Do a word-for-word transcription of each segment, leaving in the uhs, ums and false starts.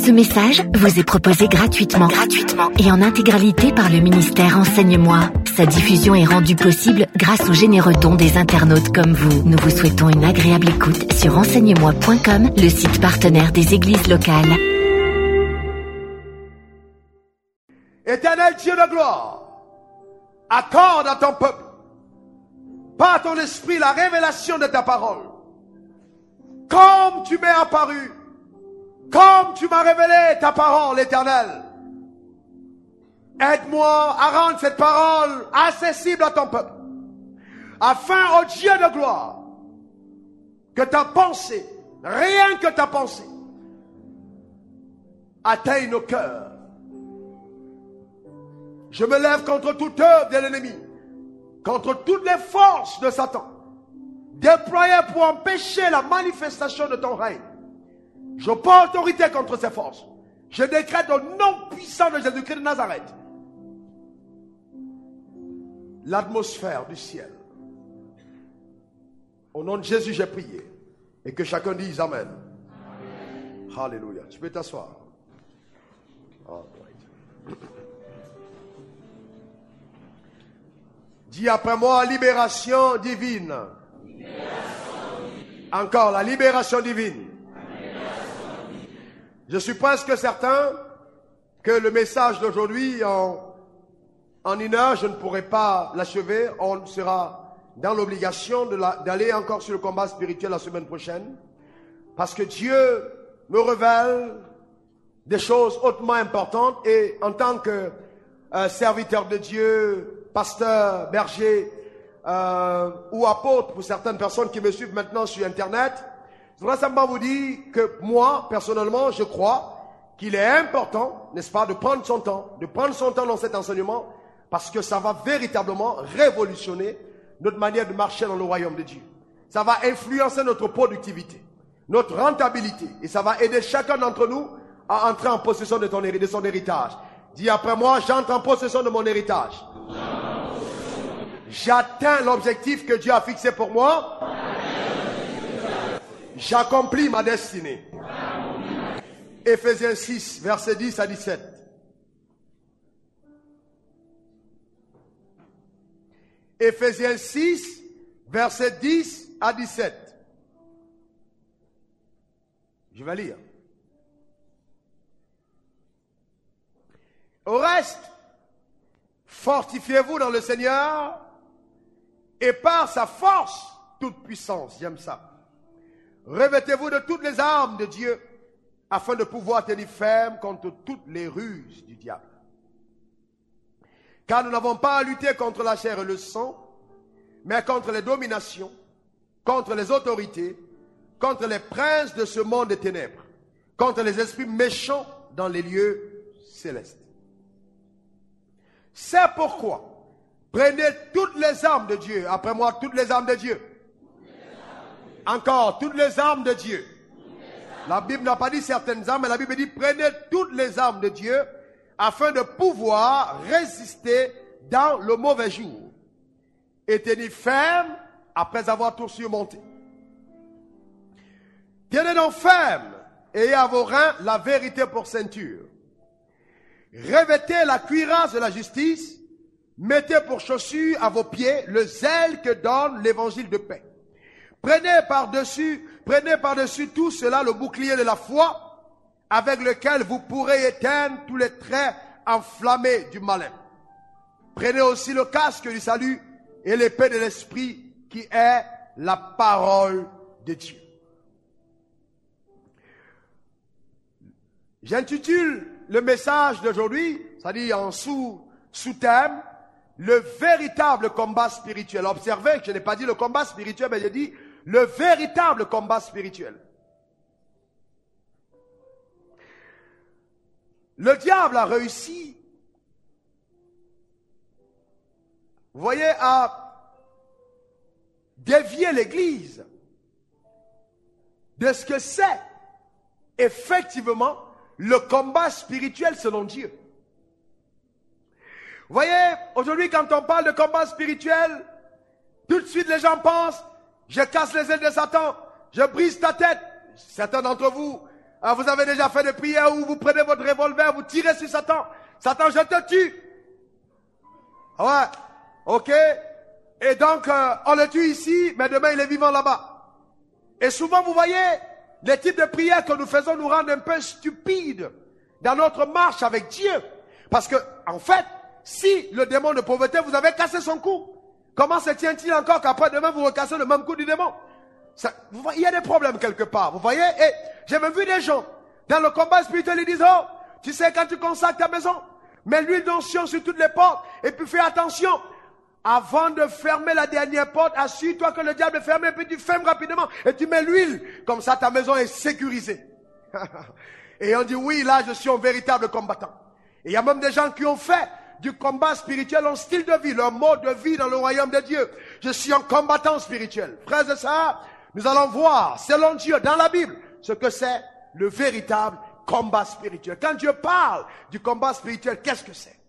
Ce message vous est proposé gratuitement, gratuitement et en intégralité par le ministère Enseigne-moi. Sa diffusion est rendue possible grâce aux généreux dons des internautes comme vous. Nous vous souhaitons une agréable écoute sur enseigne moi point com, le site partenaire des églises locales. Éternel Dieu de gloire, accorde à ton peuple, par ton esprit, la révélation de ta parole. Comme tu m'es apparu, comme tu m'as révélé ta parole, Éternel, aide-moi à rendre cette parole accessible à ton peuple, afin, ô Dieu de gloire, que ta pensée, rien que ta pensée, atteigne nos cœurs. Je me lève contre toute œuvre de l'ennemi, contre toutes les forces de Satan, déployées pour empêcher la manifestation de ton règne. Je prends autorité contre ces forces. Je décrète au nom puissant de Jésus-Christ de Nazareth l'atmosphère du ciel. Au nom de Jésus, j'ai prié. Et que chacun dise Amen. Amen. Alléluia. Tu peux t'asseoir. Oh, right. Dis après moi, libération divine. Libération divine. Encore, la libération divine. Je suis presque certain que le message d'aujourd'hui, en, en une heure, je ne pourrai pas l'achever. On sera dans l'obligation de la, d'aller encore sur le combat spirituel la semaine prochaine. Parce que Dieu me révèle des choses hautement importantes. Et en tant que euh, serviteur de Dieu, pasteur, berger euh, ou apôtre pour certaines personnes qui me suivent maintenant sur Internet, je voudrais simplement vous dire que moi, personnellement, je crois qu'il est important, n'est-ce pas, de prendre son temps, de prendre son temps dans cet enseignement, parce que ça va véritablement révolutionner notre manière de marcher dans le royaume de Dieu. Ça va influencer notre productivité, notre rentabilité, et ça va aider chacun d'entre nous à entrer en possession de, ton, de son héritage. Dis après moi, j'entre en possession de mon héritage. J'atteins l'objectif que Dieu a fixé pour moi. J'accomplis ma destinée. Éphésiens six, versets dix à dix-sept. Éphésiens six, versets dix à dix-sept. Je vais lire. Au reste, fortifiez-vous dans le Seigneur et par sa force toute puissance. J'aime ça. Revêtez-vous de toutes les armes de Dieu afin de pouvoir tenir ferme contre toutes les ruses du diable. Car nous n'avons pas à lutter contre la chair et le sang, mais contre les dominations, contre les autorités, contre les princes de ce monde des ténèbres, contre les esprits méchants dans les lieux célestes. C'est pourquoi, prenez toutes les armes de Dieu, après moi, toutes les armes de Dieu. Encore, toutes les armes de Dieu. La Bible n'a pas dit certaines armes, mais la Bible dit prenez toutes les armes de Dieu afin de pouvoir résister dans le mauvais jour et tenir ferme après avoir tout surmonté. Tenez donc ferme, ayez à vos reins la vérité pour ceinture. Revêtez la cuirasse de la justice, mettez pour chaussure à vos pieds le zèle que donne l'évangile de paix. Prenez par-dessus, prenez par-dessus tout cela le bouclier de la foi, avec lequel vous pourrez éteindre tous les traits enflammés du malin. Prenez aussi le casque du salut et l'épée de l'esprit qui est la parole de Dieu. J'intitule le message d'aujourd'hui, c'est-à-dire en sous, sous-thème, le véritable combat spirituel. Observez que je n'ai pas dit le combat spirituel, mais j'ai dit le véritable combat spirituel. Le diable a réussi, vous voyez, à dévier l'Église de ce que c'est effectivement le combat spirituel selon Dieu. Vous voyez, aujourd'hui quand on parle de combat spirituel, tout de suite les gens pensent, je casse les ailes de Satan, je brise ta tête. Certains d'entre vous Ah, vous avez déjà fait des prières où vous prenez votre revolver, vous tirez sur Satan. Satan, je te tue. Ouais, ok. Et donc, euh, on le tue ici, mais demain il est vivant là-bas. Et souvent, vous voyez, les types de prières que nous faisons nous rendent un peu stupides dans notre marche avec Dieu. Parce que, en fait, si le démon de pauvreté, vous avez cassé son cou, comment se tient-il encore qu'après demain vous recassez le même coup du démon? Ça, vous voyez, il y a des problèmes quelque part, vous voyez. Et j'ai même vu des gens, dans le combat spirituel, ils disent, oh, tu sais, quand tu consacres ta maison, mets l'huile d'onction sur toutes les portes, et puis fais attention. Avant de fermer la dernière porte, assure-toi que le diable est fermé, et puis tu fermes rapidement, et tu mets l'huile. Comme ça, ta maison est sécurisée. Et on dit, oui, là, je suis un véritable combattant. Et il y a même des gens qui ont fait du combat spirituel un style de vie, leur mode de vie dans le royaume de Dieu. Je suis un combattant spirituel. Frères et sœurs, nous allons voir, selon Dieu, dans la Bible, ce que c'est le véritable combat spirituel. Quand Dieu parle du combat spirituel, qu'est-ce que c'est?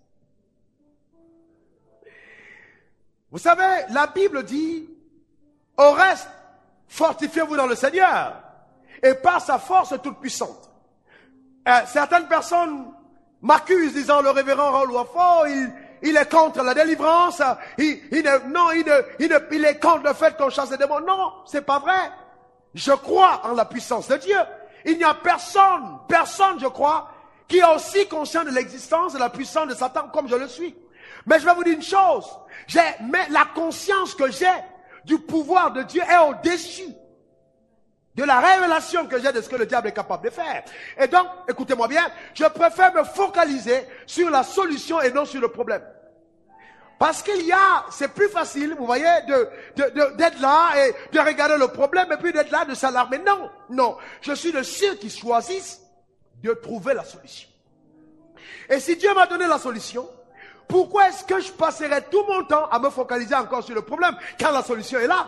Vous savez, la Bible dit, au reste, fortifiez-vous dans le Seigneur et par sa force toute puissante. Euh, certaines personnes m'accusent disant le révérend Raoul Wafo, il, il est contre la délivrance, il, il ne, non, il, ne, il, ne, il est contre le fait qu'on chasse les démons. Non, c'est pas vrai. Je crois en la puissance de Dieu. Il n'y a personne, personne, je crois, qui est aussi conscient de l'existence de la puissance de Satan comme je le suis. Mais je vais vous dire une chose, j'ai, mais la conscience que j'ai du pouvoir de Dieu est au-dessus de la révélation que j'ai de ce que le diable est capable de faire. Et donc, écoutez-moi bien, je préfère me focaliser sur la solution et non sur le problème. Parce qu'il y a, c'est plus facile, vous voyez, de, de, de, d'être là et de regarder le problème et puis d'être là, de s'alarmer. Non, non, je suis de ceux qui choisissent de trouver la solution. Et si Dieu m'a donné la solution, pourquoi est-ce que je passerai tout mon temps à me focaliser encore sur le problème quand la solution est là?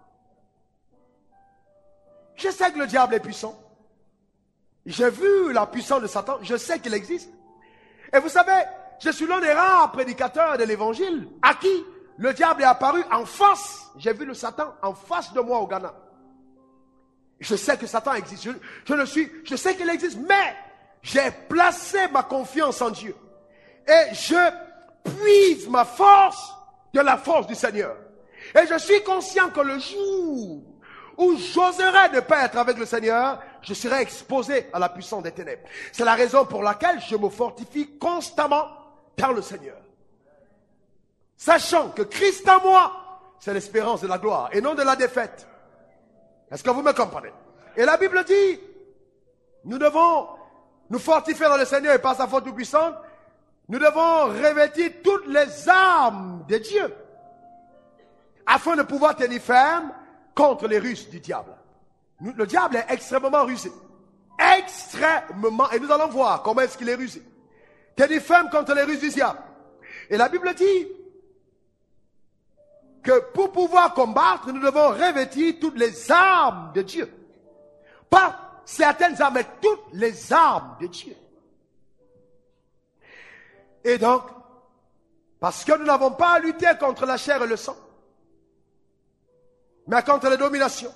Je sais que le diable est puissant. J'ai vu la puissance de Satan. Je sais qu'il existe. Et vous savez, je suis l'un des rares prédicateurs de l'évangile à qui le diable est apparu en face. J'ai vu le Satan en face de moi au Ghana. Je sais que Satan existe. Je, je ne suis, je sais qu'il existe, mais j'ai placé ma confiance en Dieu. Et je puise ma force de la force du Seigneur. Et je suis conscient que le jour où j'oserai ne pas être avec le Seigneur, je serai exposé à la puissance des ténèbres. C'est la raison pour laquelle je me fortifie constamment dans le Seigneur. Sachant que Christ en moi, c'est l'espérance de la gloire et non de la défaite. Est-ce que vous me comprenez? Et la Bible dit, nous devons nous fortifier dans le Seigneur et par sa force toute puissante. Nous devons revêtir toutes les armes de Dieu afin de pouvoir tenir ferme contre les ruses du diable. Nous, le diable est extrêmement rusé. Extrêmement. Et nous allons voir comment est-ce qu'il est rusé. Tenir ferme contre les ruses du diable. Et la Bible dit que pour pouvoir combattre, nous devons revêtir toutes les armes de Dieu. Pas certaines armes, mais toutes les armes de Dieu. Et donc, parce que nous n'avons pas à lutter contre la chair et le sang, mais contre les dominations,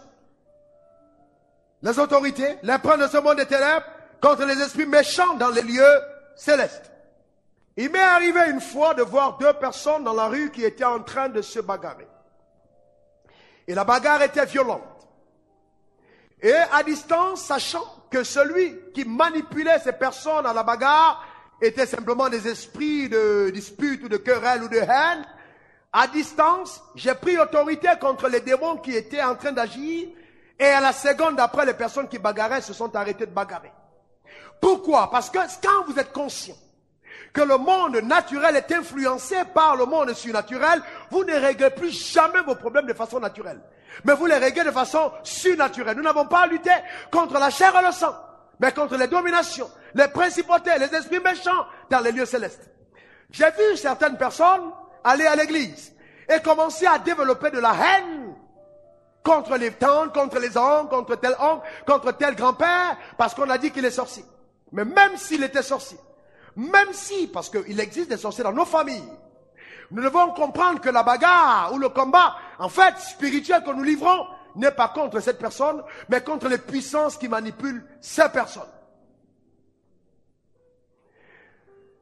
les autorités, les princes de ce monde des ténèbres, contre les esprits méchants dans les lieux célestes. Il m'est arrivé une fois de voir deux personnes dans la rue qui étaient en train de se bagarrer. Et la bagarre était violente. Et à distance, sachant que celui qui manipulait ces personnes à la bagarre étaient simplement des esprits de dispute ou de querelle ou de haine, à distance, j'ai pris autorité contre les démons qui étaient en train d'agir et à la seconde d'après, les personnes qui bagarraient se sont arrêtées de bagarrer. Pourquoi? Parce que quand vous êtes conscient que le monde naturel est influencé par le monde surnaturel, vous ne réglez plus jamais vos problèmes de façon naturelle, mais vous les réglez de façon surnaturelle. Nous n'avons pas à lutter contre la chair et le sang, mais contre les dominations, les principautés, les esprits méchants dans les lieux célestes. J'ai vu certaines personnes aller à l'église et commencer à développer de la haine contre les tantes, contre les oncles, contre tel oncle, contre tel grand-père, parce qu'on a dit qu'il est sorcier. Mais même s'il était sorcier, même si, parce qu'il existe des sorciers dans nos familles, nous devons comprendre que la bagarre ou le combat, en fait, spirituel que nous livrons, n'est pas contre cette personne, mais contre les puissances qui manipulent ces personnes.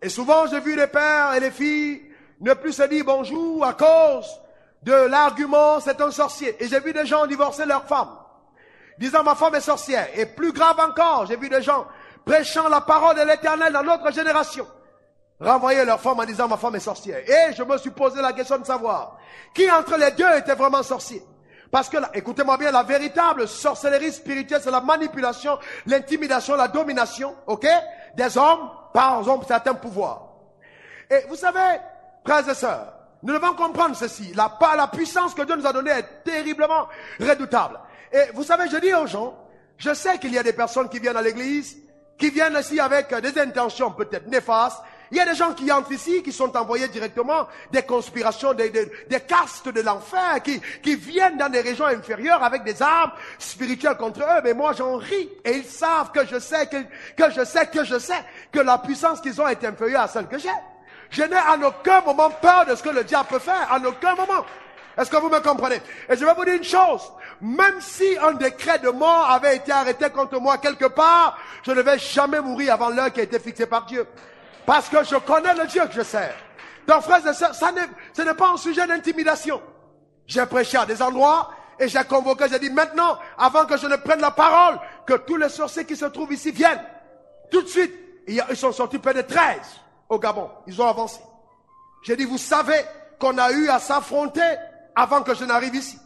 Et souvent, j'ai vu les pères et les filles ne plus se dire bonjour à cause de l'argument, c'est un sorcier. Et j'ai vu des gens divorcer leur femme, disant ma femme est sorcière. Et plus grave encore, j'ai vu des gens prêchant la parole de l'Éternel dans notre génération, renvoyer leur femme en disant ma femme est sorcière. Et je me suis posé la question de savoir qui entre les deux était vraiment sorcier. Parce que, là, écoutez-moi bien, la véritable sorcellerie spirituelle, c'est la manipulation, l'intimidation, la domination, ok, des hommes par exemple certains pouvoirs. Et vous savez, frères et sœurs, nous devons comprendre ceci. La, la puissance que Dieu nous a donnée est terriblement redoutable. Et vous savez, je dis aux gens, je sais qu'il y a des personnes qui viennent à l'église, qui viennent ici avec des intentions peut-être néfastes. Il y a des gens qui entrent ici, qui sont envoyés directement des conspirations, des, des, des castes de l'enfer, qui, qui viennent dans des régions inférieures avec des armes spirituelles contre eux. Mais moi, j'en ris. Et ils savent que je sais, que, que je sais, que je sais, que la puissance qu'ils ont est inférieure à celle que j'ai. Je n'ai en aucun moment peur de ce que le diable peut faire. En aucun moment. Est-ce que vous me comprenez? Et je vais vous dire une chose. Même si un décret de mort avait été arrêté contre moi quelque part, je ne vais jamais mourir avant l'heure qui a été fixée par Dieu. Parce que je connais le Dieu que je sers. Donc, frères et sœurs, ça n'est, ce n'est pas un sujet d'intimidation. J'ai prêché à des endroits et j'ai convoqué, j'ai dit maintenant, avant que je ne prenne la parole, que tous les sorciers qui se trouvent ici viennent. Tout de suite, ils sont sortis près de treize au Gabon. Ils ont avancé. J'ai dit, vous savez qu'on a eu à s'affronter avant que je n'arrive ici.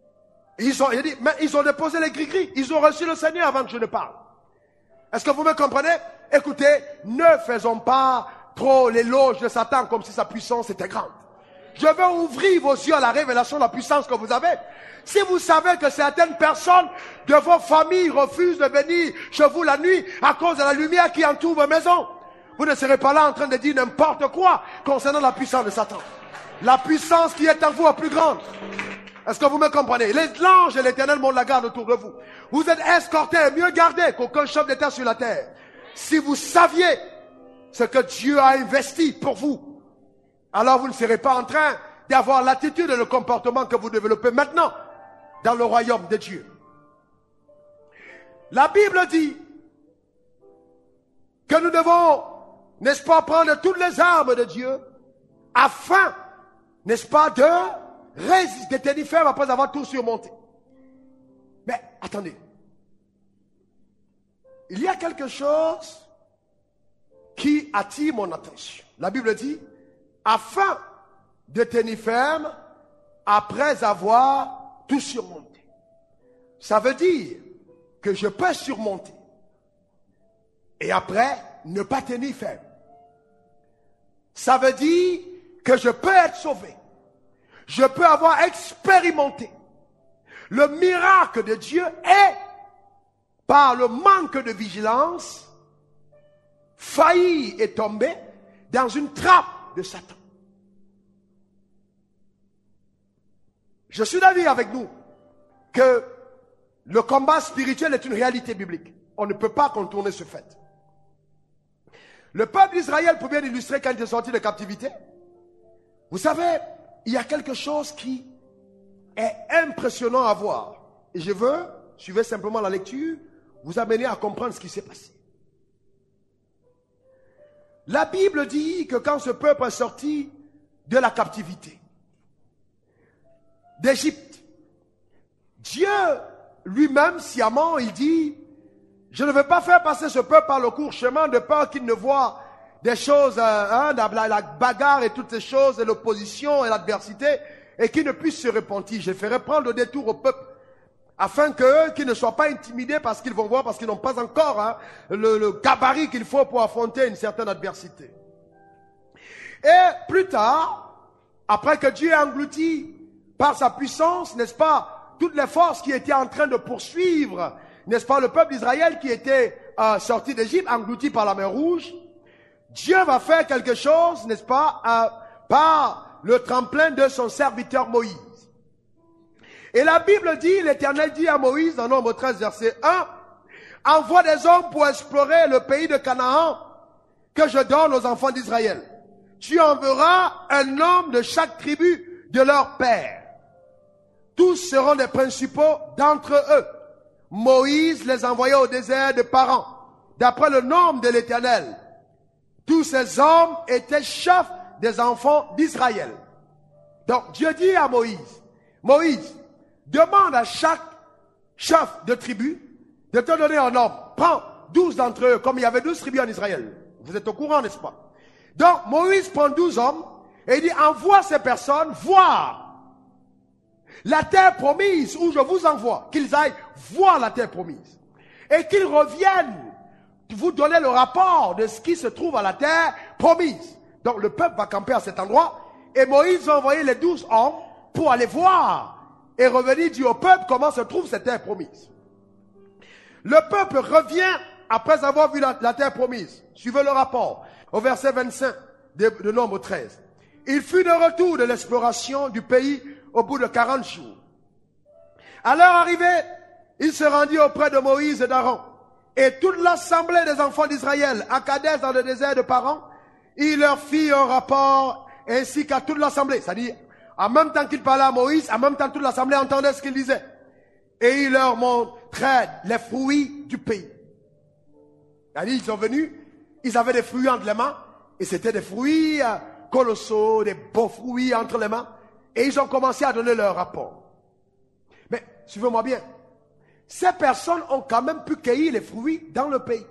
Ils ont, j'ai dit, mais ils ont déposé les gris-gris. Ils ont reçu le Seigneur avant que je ne parle. Est-ce que vous me comprenez? Écoutez, ne faisons pas trop l'éloge de Satan comme si sa puissance était grande. Je veux ouvrir vos yeux à la révélation de la puissance que vous avez. Si vous savez que certaines personnes de vos familles refusent de venir chez vous la nuit à cause de la lumière qui entoure vos maisons, vous ne serez pas là en train de dire n'importe quoi concernant la puissance de Satan. La puissance qui est en vous est plus grande. Est-ce que vous me comprenez? Les anges et l'Éternel montent la garde autour de vous. Vous êtes escortés et mieux gardés qu'aucun chef d'État sur la terre. Si vous saviez ce que Dieu a investi pour vous, alors vous ne serez pas en train d'avoir l'attitude et le comportement que vous développez maintenant dans le royaume de Dieu. La Bible dit que nous devons, n'est-ce pas, prendre toutes les armes de Dieu afin, n'est-ce pas, de résister, de tenir ferme après avoir tout surmonté. Mais attendez. Il y a quelque chose qui attire mon attention. La Bible dit, afin de tenir ferme après avoir tout surmonté. Ça veut dire que je peux surmonter et après ne pas tenir ferme. Ça veut dire que je peux être sauvé. Je peux avoir expérimenté le miracle de Dieu et par le manque de vigilance, failli et tombé dans une trappe de Satan. Je suis d'avis avec nous que le combat spirituel est une réalité biblique. On ne peut pas contourner ce fait. Le peuple d'Israël, pour bien illustrer quand il est sorti de captivité, vous savez, il y a quelque chose qui est impressionnant à voir. Et je veux, suivez simplement la lecture, vous amener à comprendre ce qui s'est passé. La Bible dit que quand ce peuple est sorti de la captivité d'Égypte, Dieu lui-même, sciemment, il dit, je ne veux pas faire passer ce peuple par le court chemin de peur qu'il ne voit des choses, hein, la, la bagarre et toutes ces choses, et l'opposition et l'adversité, et qu'il ne puisse se repentir. Je ferai prendre le détour au peuple, afin qu'eux, qu'ils ne soient pas intimidés parce qu'ils vont voir, parce qu'ils n'ont pas encore hein, le, le gabarit qu'il faut pour affronter une certaine adversité. Et plus tard, après que Dieu ait englouti par sa puissance, n'est-ce pas, toutes les forces qui étaient en train de poursuivre, n'est-ce pas, le peuple d'Israël qui était euh, sorti d'Égypte, englouti par la mer Rouge, Dieu va faire quelque chose, n'est-ce pas, euh, par le tremplin de son serviteur Moïse. Et la Bible dit, l'Éternel dit à Moïse, dans Nombre treize, verset un, « Envoie des hommes pour explorer le pays de Canaan que je donne aux enfants d'Israël. Tu enverras un homme de chaque tribu de leur père. Tous seront des principaux d'entre eux. » Moïse les envoya au désert de Paran, d'après le nom de l'Éternel. Tous ces hommes étaient chefs des enfants d'Israël. Donc Dieu dit à Moïse, Moïse, demande à chaque chef de tribu de te donner un homme. Prends douze d'entre eux, comme il y avait douze tribus en Israël. Vous êtes au courant, n'est-ce pas? Donc Moïse prend douze hommes et il dit, envoie ces personnes voir la terre promise où je vous envoie. Qu'ils aillent voir la terre promise. Et qu'ils reviennent vous donner le rapport de ce qui se trouve à la terre promise. Donc le peuple va camper à cet endroit. Et Moïse va envoyer les douze hommes pour aller voir et revenir dire au peuple comment se trouve cette terre promise. Le peuple revient après avoir vu la, la terre promise. Suivez le rapport au verset vingt-cinq de, de Nombre treize. Il fut de retour de l'exploration du pays au bout de quarante jours. À leur arrivée, il se rendit auprès de Moïse et d'Aaron. Et toute l'assemblée des enfants d'Israël à Kadès dans le désert de Paran, il leur fit un rapport ainsi qu'à toute l'assemblée. C'est-à-dire, en même temps qu'il parlait à Moïse, en même temps toute l'assemblée entendait ce qu'il disait. Et il leur montrait les fruits du pays. C'est-à-dire, ils sont venus, ils avaient des fruits entre les mains, et c'était des fruits euh, colossaux, des beaux fruits entre les mains, et ils ont commencé à donner leur rapport. Mais, suivez-moi bien, ces personnes ont quand même pu cueillir les fruits dans le pays.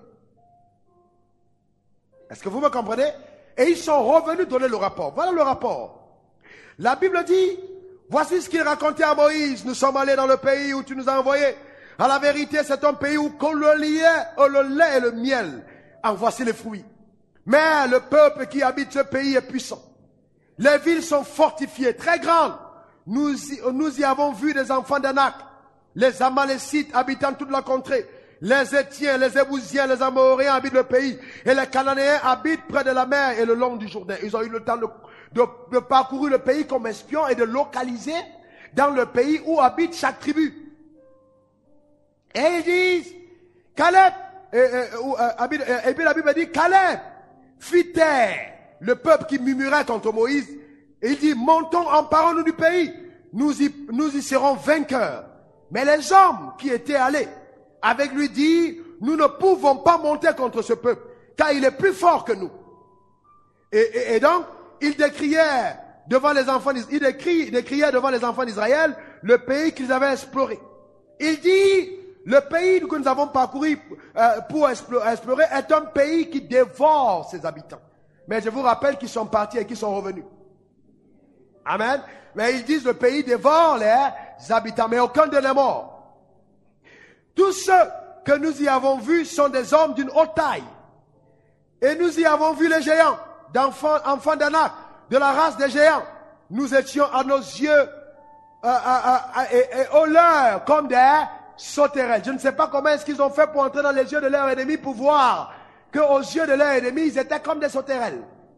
Est-ce que vous me comprenez? Et ils sont revenus donner le rapport. Voilà le rapport. La Bible dit, voici ce qu'il racontait à Moïse. Nous sommes allés dans le pays où tu nous as envoyés. À la vérité, c'est un pays où qu'on le lait, le lait et le miel. En voici les fruits. Mais le peuple qui habite ce pays est puissant. Les villes sont fortifiées, très grandes. Nous y, nous y avons vu des enfants d'Anak, les Amalécites habitant toute la contrée. Les Étiens, les Ébousiens, les Amoréens habitent le pays. Et les Cananéens habitent près de la mer et le long du Jourdain. Ils ont eu le temps de, de, de parcourir le pays comme espions et de localiser dans le pays où habite chaque tribu. Et ils disent, Caleb, et, et, et, et, et puis la Bible dit, Caleb fit taire le peuple qui murmurait contre Moïse. Et il dit, montons, emparons-nous du pays. Nous y, nous y serons vainqueurs. Mais les hommes qui étaient allés avec lui dit, nous ne pouvons pas monter contre ce peuple, car il est plus fort que nous. Et, et, et donc, il décriait devant les enfants d'Israël, il décrit, décriait devant les enfants d'Israël le pays qu'ils avaient exploré. Il dit, le pays que nous avons parcouru euh, pour explorer est un pays qui dévore ses habitants. Mais je vous rappelle qu'ils sont partis et qu'ils sont revenus. Amen. Mais ils disent, le pays dévore les habitants, mais aucun d'eux n'est mort. Tous ceux que nous y avons vus sont des hommes d'une haute taille. Et nous y avons vu les géants, d'enfants, enfants d'Anak, de la race des géants. Nous étions à nos yeux euh, euh, euh, et, et au leur comme des sauterelles. Je ne sais pas comment est-ce qu'ils ont fait pour entrer dans les yeux de leurs ennemis pour voir qu'aux yeux de leurs ennemis, ils étaient comme des sauterelles.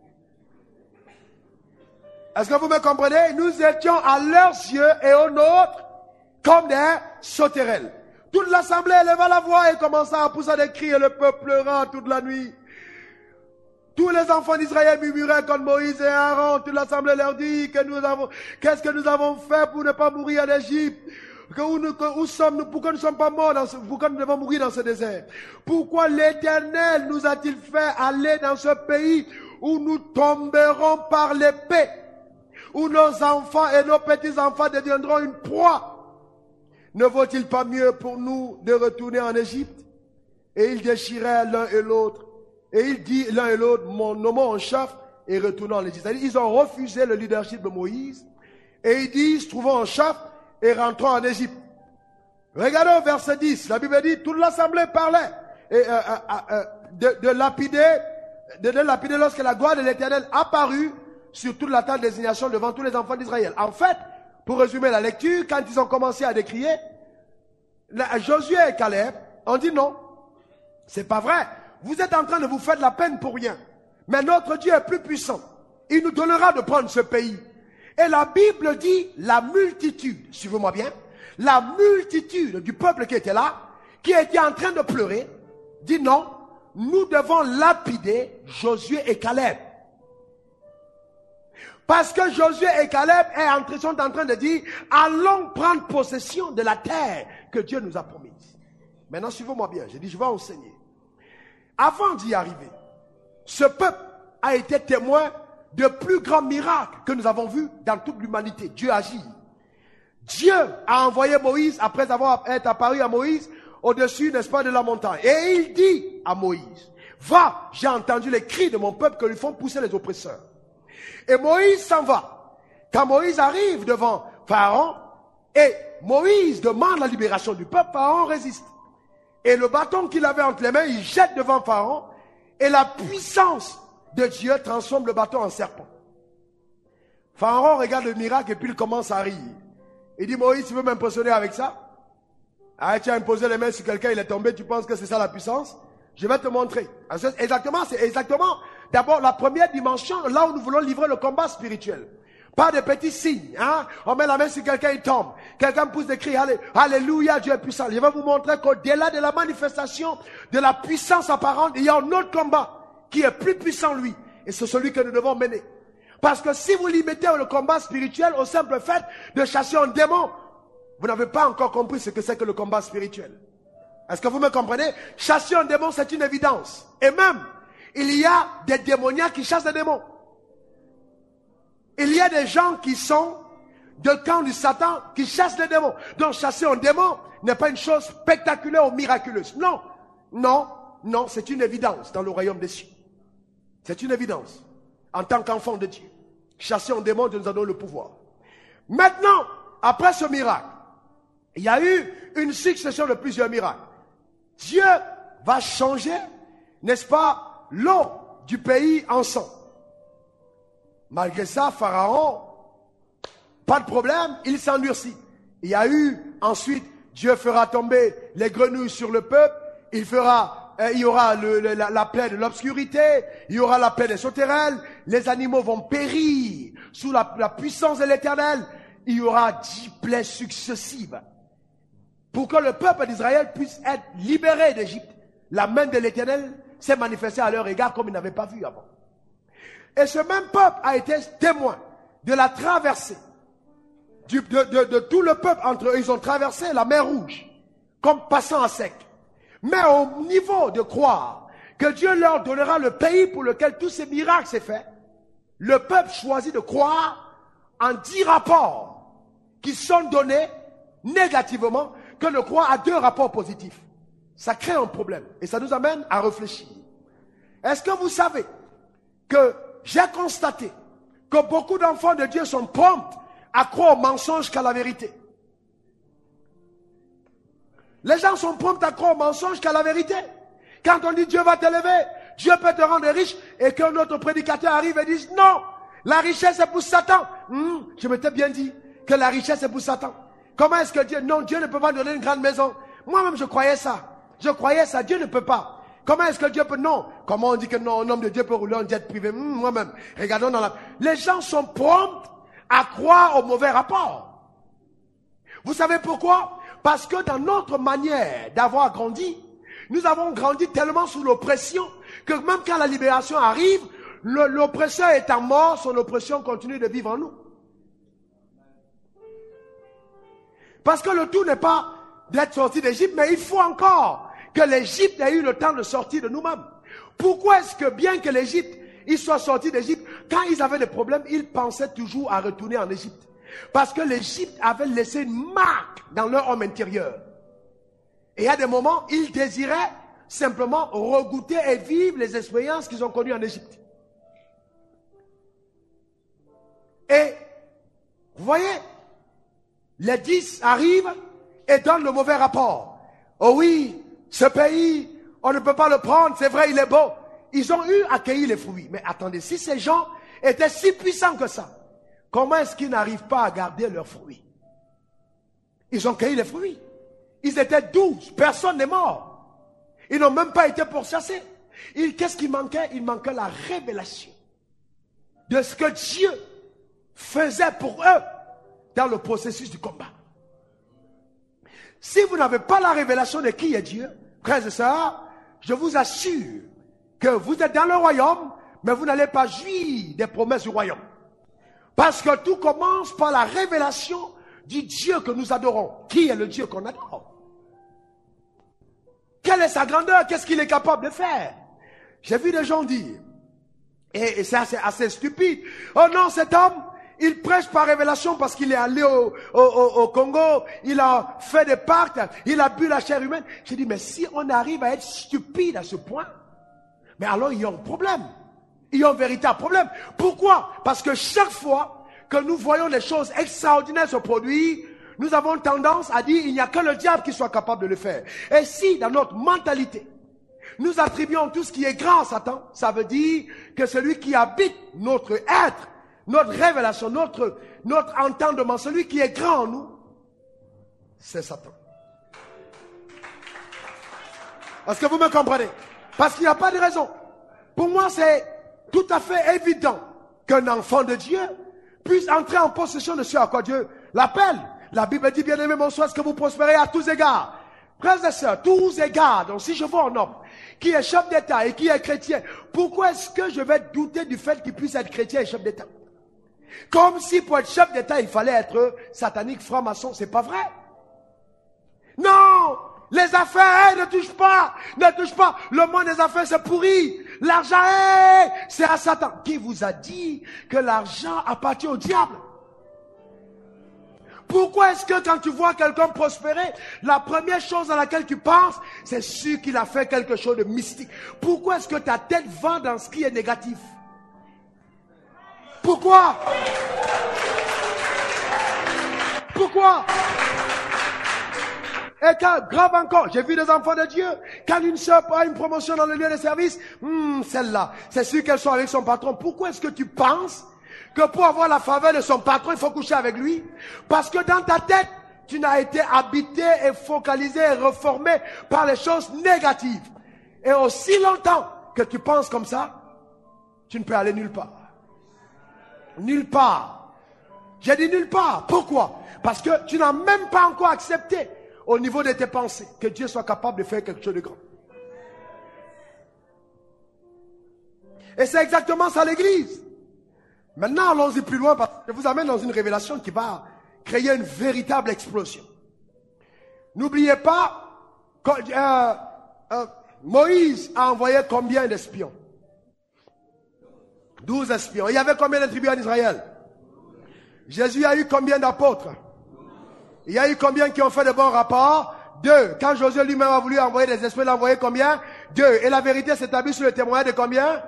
Est-ce que vous me comprenez? Nous étions à leurs yeux et aux nôtres comme des sauterelles. Toute l'assemblée éleva la voix et commença à pousser des cris et le peuple pleura toute la nuit. Tous les enfants d'Israël murmuraient contre Moïse et Aaron. Toute l'assemblée leur dit que nous avons, qu'est-ce que nous avons fait pour ne pas mourir en Égypte? Que où, nous, que, où sommes-nous? Pourquoi nous ne sommes pas morts dans ce, pourquoi nous devons mourir dans ce désert? Pourquoi l'Éternel nous a-t-il fait aller dans ce pays où nous tomberons par l'épée? Où nos enfants et nos petits-enfants deviendront une proie? Ne vaut-il pas mieux pour nous de retourner en Égypte? Et ils déchiraient l'un et l'autre. Et il dit l'un et l'autre, nommons un chef et retournons en Égypte. C'est-à-dire, ils ont refusé le leadership de Moïse. Et ils disent, trouvons un chef et rentrons en Égypte. Regardez au verset dix. La Bible dit, toute l'assemblée parlait et, euh, euh, euh, de, de lapider, de, de lapider lorsque la gloire de l'Éternel apparut sur toute la table de désignation devant tous les enfants d'Israël. En fait, pour résumer la lecture, quand ils ont commencé à décrier, Josué et Caleb ont dit non, c'est pas vrai. Vous êtes en train de vous faire de la peine pour rien. Mais notre Dieu est plus puissant. Il nous donnera de prendre ce pays. Et la Bible dit la multitude, suivez-moi bien, la multitude du peuple qui était là, qui était en train de pleurer, dit non, nous devons lapider Josué et Caleb. Parce que Josué et Caleb sont en train de dire, allons prendre possession de la terre que Dieu nous a promise. Maintenant, suivez-moi bien. J'ai dit, je vais enseigner. Avant d'y arriver, ce peuple a été témoin de plus grands miracles que nous avons vus dans toute l'humanité. Dieu agit. Dieu a envoyé Moïse, après avoir été apparu à Moïse, au-dessus, n'est-ce pas, de la montagne. Et il dit à Moïse, va, j'ai entendu les cris de mon peuple que lui font pousser les oppresseurs. Et Moïse s'en va. Quand Moïse arrive devant Pharaon, et Moïse demande la libération du peuple, Pharaon résiste. Et le bâton qu'il avait entre les mains, il jette devant Pharaon, et la puissance de Dieu transforme le bâton en serpent. Pharaon regarde le miracle et puis il commence à rire. Il dit, Moïse, tu veux m'impressionner avec ça? Ah, tu as imposé les mains sur quelqu'un, il est tombé, tu penses que c'est ça la puissance? Je vais te montrer. Exactement, c'est exactement d'abord la première dimension, là où nous voulons livrer le combat spirituel. Pas de petits signes, hein? On met la main sur quelqu'un, il tombe. Quelqu'un pousse des cris, alléluia, Dieu est puissant. Je vais vous montrer qu'au-delà de la manifestation de la puissance apparente, il y a un autre combat qui est plus puissant, lui. Et c'est celui que nous devons mener. Parce que si vous limitez le combat spirituel au simple fait de chasser un démon, vous n'avez pas encore compris ce que c'est que le combat spirituel. Est-ce que vous me comprenez? Chasser un démon, c'est une évidence. Et même, il y a des démoniaques qui chassent des démons. Il y a des gens qui sont de camp du Satan qui chassent les démons. Donc chasser un démon n'est pas une chose spectaculaire ou miraculeuse. Non, non, non, c'est une évidence dans le royaume des cieux. C'est une évidence. En tant qu'enfant de Dieu, chasser un démon, Dieu nous a donné le pouvoir. Maintenant, après ce miracle, il y a eu une succession de plusieurs miracles. Dieu va changer, n'est-ce pas, l'eau du pays en sang. Malgré ça, Pharaon, pas de problème, il s'endurcit. Il y a eu ensuite, Dieu fera tomber les grenouilles sur le peuple, il fera, euh, il y aura le, le, la, la plaie de l'obscurité, il y aura la plaie des sauterelles, les animaux vont périr sous la, la puissance de l'Éternel, il y aura dix plaies successives. Pour que le peuple d'Israël puisse être libéré d'Égypte, la main de l'Éternel s'est manifestée à leur égard comme ils n'avaient pas vu avant. Et ce même peuple a été témoin de la traversée du, de, de, de tout le peuple entre eux. Ils ont traversé la mer Rouge comme passant à sec. Mais au niveau de croire que Dieu leur donnera le pays pour lequel tous ces miracles s'est fait, le peuple choisit de croire en dix rapports qui sont donnés négativement, que de croire à deux rapports positifs. Ça crée un problème et ça nous amène à réfléchir. Est-ce que vous savez que j'ai constaté que beaucoup d'enfants de Dieu sont prompts à croire au mensonge qu'à la vérité? Les gens sont prompts à croire au mensonge qu'à la vérité. Quand on dit Dieu va t'élever, Dieu peut te rendre riche, et qu'un autre prédicateur arrive et dise non, la richesse est pour Satan. Hum, je m'étais bien dit que la richesse est pour Satan. Comment est-ce que Dieu, non, Dieu ne peut pas donner une grande maison. Moi-même je croyais ça. Je croyais ça, Dieu ne peut pas. Comment est-ce que Dieu peut, non. Comment on dit que non, un homme de Dieu peut rouler en jet privé? Hum, moi-même, regardons dans la... Les gens sont prompts à croire au mauvais rapport. Vous savez pourquoi? Parce que dans notre manière d'avoir grandi, nous avons grandi tellement sous l'oppression que même quand la libération arrive, l'oppresseur étant mort, son oppression continue de vivre en nous. Parce que le tout n'est pas d'être sorti d'Égypte, mais il faut encore que l'Égypte ait eu le temps de sortir de nous-mêmes. Pourquoi est-ce que bien que l'Égypte, ils soient sortis d'Égypte, quand ils avaient des problèmes, ils pensaient toujours à retourner en Égypte? Parce que l'Égypte avait laissé une marque dans leur homme intérieur. Et à des moments, ils désiraient simplement regoûter et vivre les expériences qu'ils ont connues en Égypte. Et, vous voyez, les dix arrivent et donnent le mauvais rapport. Oh oui, ce pays, on ne peut pas le prendre, c'est vrai, il est beau. Ils ont eu à cueillir les fruits. Mais attendez, si ces gens étaient si puissants que ça, comment est-ce qu'ils n'arrivent pas à garder leurs fruits? Ils ont cueilli les fruits. Ils étaient douze, personne n'est mort. Ils n'ont même pas été pourchassés. Qu'est-ce qui manquait? Il manquait la révélation de ce que Dieu faisait pour eux dans le processus du combat. Si vous n'avez pas la révélation de qui est Dieu, frères et sœurs, je vous assure que vous êtes dans le royaume, mais vous n'allez pas jouir des promesses du royaume. Parce que tout commence par la révélation du Dieu que nous adorons. Qui est le Dieu qu'on adore? Quelle est sa grandeur? Qu'est-ce qu'il est capable de faire? J'ai vu des gens dire, Et, et c'est assez, assez stupide. Oh non, cet homme, il prêche par révélation parce qu'il est allé au, au, au, au Congo, il a fait des pactes, il a bu la chair humaine. J'ai dit, mais si on arrive à être stupide à ce point, mais alors il y a un problème. Il y a un véritable problème. Pourquoi? Parce que chaque fois que nous voyons des choses extraordinaires se produire, nous avons tendance à dire, il n'y a que le diable qui soit capable de le faire. Et si, dans notre mentalité, nous attribuons tout ce qui est grand à Satan, ça veut dire que celui qui habite notre être, notre révélation, notre, notre entendement, celui qui est grand en nous, c'est Satan. Est-ce que vous me comprenez? Parce qu'il n'y a pas de raison. Pour moi, c'est tout à fait évident qu'un enfant de Dieu puisse entrer en possession de ce à quoi Dieu l'appelle. La Bible dit, bien aimé, mon soeur, est-ce que vous prospérez à tous égards? Frères et sœurs, tous égards. Donc si je vois un homme qui est chef d'État et qui est chrétien, pourquoi est-ce que je vais douter du fait qu'il puisse être chrétien et chef d'État? Comme si pour être chef d'État, il fallait être satanique, franc-maçon. C'est pas vrai. Non! Les affaires, hey, ne touche pas! Ne touche pas! Le monde des affaires, c'est pourri! L'argent, hey, c'est à Satan. Qui vous a dit que l'argent appartient au diable? Pourquoi est-ce que quand tu vois quelqu'un prospérer, la première chose à laquelle tu penses, c'est sûr qu'il a fait quelque chose de mystique? Pourquoi est-ce que ta tête va dans ce qui est négatif? Pourquoi? Pourquoi? Et quand, grave encore, j'ai vu des enfants de Dieu, quand une sœur a une promotion dans le lieu de service, hmm, celle-là, c'est sûr qu'elle soit avec son patron. Pourquoi est-ce que tu penses que pour avoir la faveur de son patron, il faut coucher avec lui? Parce que dans ta tête, tu n'as été habité et focalisé et reformé par les choses négatives. Et aussi longtemps que tu penses comme ça, tu ne peux aller nulle part. Nulle part. J'ai dit nulle part. Pourquoi? Parce que tu n'as même pas encore accepté au niveau de tes pensées que Dieu soit capable de faire quelque chose de grand. Et c'est exactement ça l'église. Maintenant, allons-y plus loin parce que je vous amène dans une révélation qui va créer une véritable explosion. N'oubliez pas que euh, euh, Moïse a envoyé combien d'espions? Douze espions. Il y avait combien de tribus en Israël? Jésus a eu combien d'apôtres? Il y a eu combien qui ont fait de bons rapports? Deux. Quand Josué lui-même a voulu envoyer des espions, il a envoyé combien? Deux. Et la vérité s'établit sur le témoignage de combien?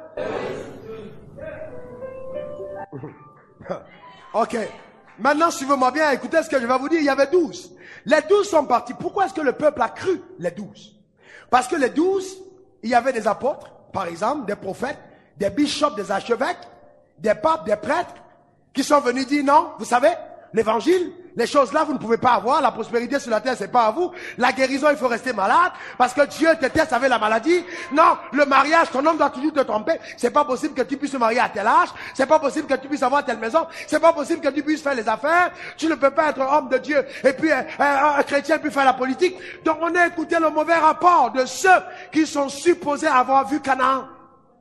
Ok. Maintenant, suivez-moi bien, écoutez ce que je vais vous dire. Il y avait douze. Les douze sont partis. Pourquoi est-ce que le peuple a cru les douze? Parce que les douze, il y avait des apôtres, par exemple, des prophètes, des bishops, des archevêques, des papes, des prêtres, qui sont venus dire non, vous savez, l'évangile, les choses là, vous ne pouvez pas avoir, la prospérité sur la terre, c'est pas à vous, la guérison, il faut rester malade, parce que Dieu te teste avec la maladie. Non, le mariage, ton homme doit toujours te tromper, c'est pas possible que tu puisses te marier à tel âge, c'est pas possible que tu puisses avoir telle maison, c'est pas possible que tu puisses faire les affaires, tu ne peux pas être homme de Dieu, et puis euh, un chrétien puis faire la politique. Donc on a écouté le mauvais rapport de ceux qui sont supposés avoir vu Canaan.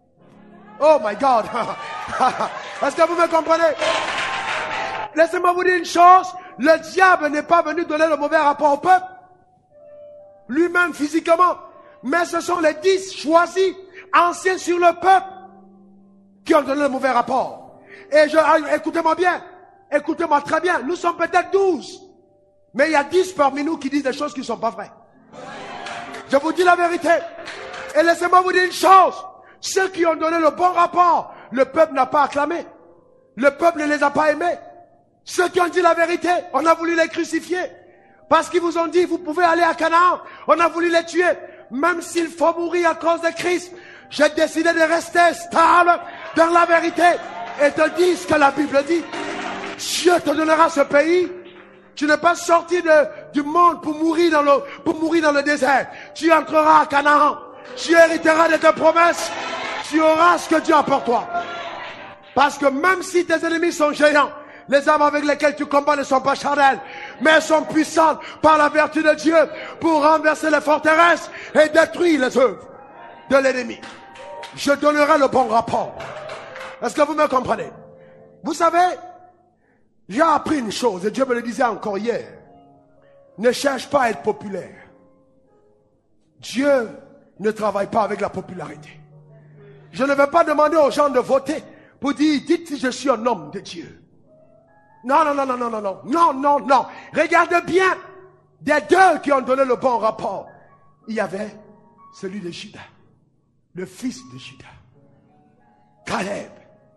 Oh my God. Est-ce que vous me comprenez? Laissez-moi vous dire une chose. Le diable n'est pas venu donner le mauvais rapport au peuple. Lui-même physiquement. Mais ce sont les dix choisis, anciens sur le peuple, qui ont donné le mauvais rapport. Et je, écoutez-moi bien. Écoutez-moi très bien. Nous sommes peut-être douze. Mais il y a dix parmi nous qui disent des choses qui ne sont pas vraies. Je vous dis la vérité. Et laissez-moi vous dire une chose. Ceux qui ont donné le bon rapport, le peuple n'a pas acclamé. Le peuple ne les a pas aimés. Ceux qui ont dit la vérité, on a voulu les crucifier. Parce qu'ils vous ont dit, vous pouvez aller à Canaan. On a voulu les tuer. Même s'il faut mourir à cause de Christ, j'ai décidé de rester stable dans la vérité et te dire ce que la Bible dit. Dieu te donnera ce pays. Tu n'es pas sorti de, du monde pour mourir dans le, pour mourir dans le désert. Tu entreras à Canaan. Tu hériteras de tes promesses. Tu auras ce que Dieu a pour toi. Parce que même si tes ennemis sont géants, les armes avec lesquelles tu combats ne sont pas charnelles, mais elles sont puissantes par la vertu de Dieu pour renverser les forteresses et détruire les œuvres de l'ennemi. Je donnerai le bon rapport. Est-ce que vous me comprenez? Vous savez, j'ai appris une chose, et Dieu me le disait encore hier. Ne cherche pas à être populaire. Dieu ne travaille pas avec la popularité. Je ne vais pas demander aux gens de voter pour dire, dites si je suis un homme de Dieu. Non, non, non, non, non, non, non, non, non, non. Regardez bien, des deux qui ont donné le bon rapport, il y avait celui de Judas, le fils de Judas, Caleb.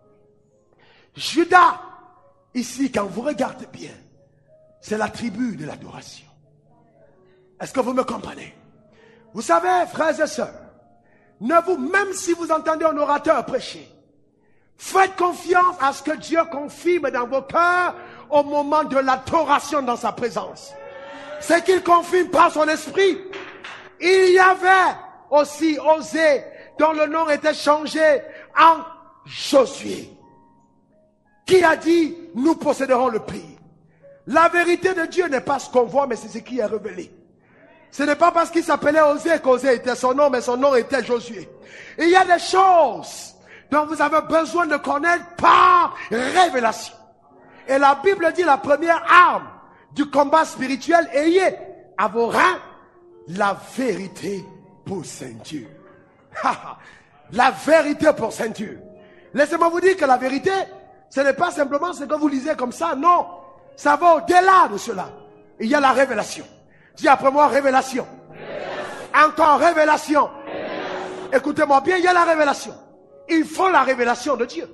Judas, ici, quand vous regardez bien, c'est la tribu de l'adoration. Est-ce que vous me comprenez? Vous savez, frères et sœurs, ne vous, même si vous entendez un orateur prêcher, faites confiance à ce que Dieu confirme dans vos cœurs au moment de l'adoration dans sa présence. C'est qu'il confirme par son esprit. Il y avait aussi Osée, dont le nom était changé en Josué, qui a dit, nous posséderons le pays. La vérité de Dieu n'est pas ce qu'on voit, mais c'est ce qui est révélé. Ce n'est pas parce qu'il s'appelait Osée qu'Osée était son nom, mais son nom était Josué. Et il y a des choses dont vous avez besoin de connaître par révélation. Et la Bible dit, la première arme du combat spirituel, ayez à vos reins la vérité pour ceinture. La vérité pour ceinture. Laissez-moi vous dire que la vérité, ce n'est pas simplement ce que vous lisez comme ça, non. Ça va au-delà de cela. Il y a la révélation. Dis après moi, révélation. Révélation. Encore révélation. Révélation. Écoutez-moi bien, il y a la révélation. Il faut la révélation de Dieu.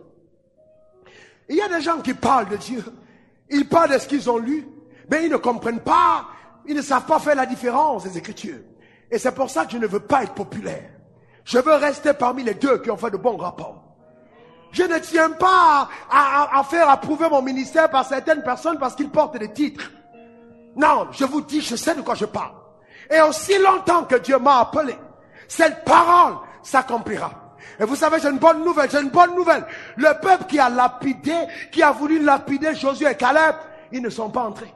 Il y a des gens qui parlent de Dieu. Ils parlent de ce qu'ils ont lu, mais ils ne comprennent pas, ils ne savent pas faire la différence des Écritures. Et c'est pour ça que je ne veux pas être populaire. Je veux rester parmi les deux qui ont fait de bons rapports. Je ne tiens pas à, à, à faire approuver mon ministère par certaines personnes parce qu'ils portent des titres. Non, je vous dis, je sais de quoi je parle. Et aussi longtemps que Dieu m'a appelé, cette parole s'accomplira. Et vous savez, j'ai une bonne nouvelle, j'ai une bonne nouvelle. Le peuple qui a lapidé, qui a voulu lapider Josué et Caleb, ils ne sont pas entrés.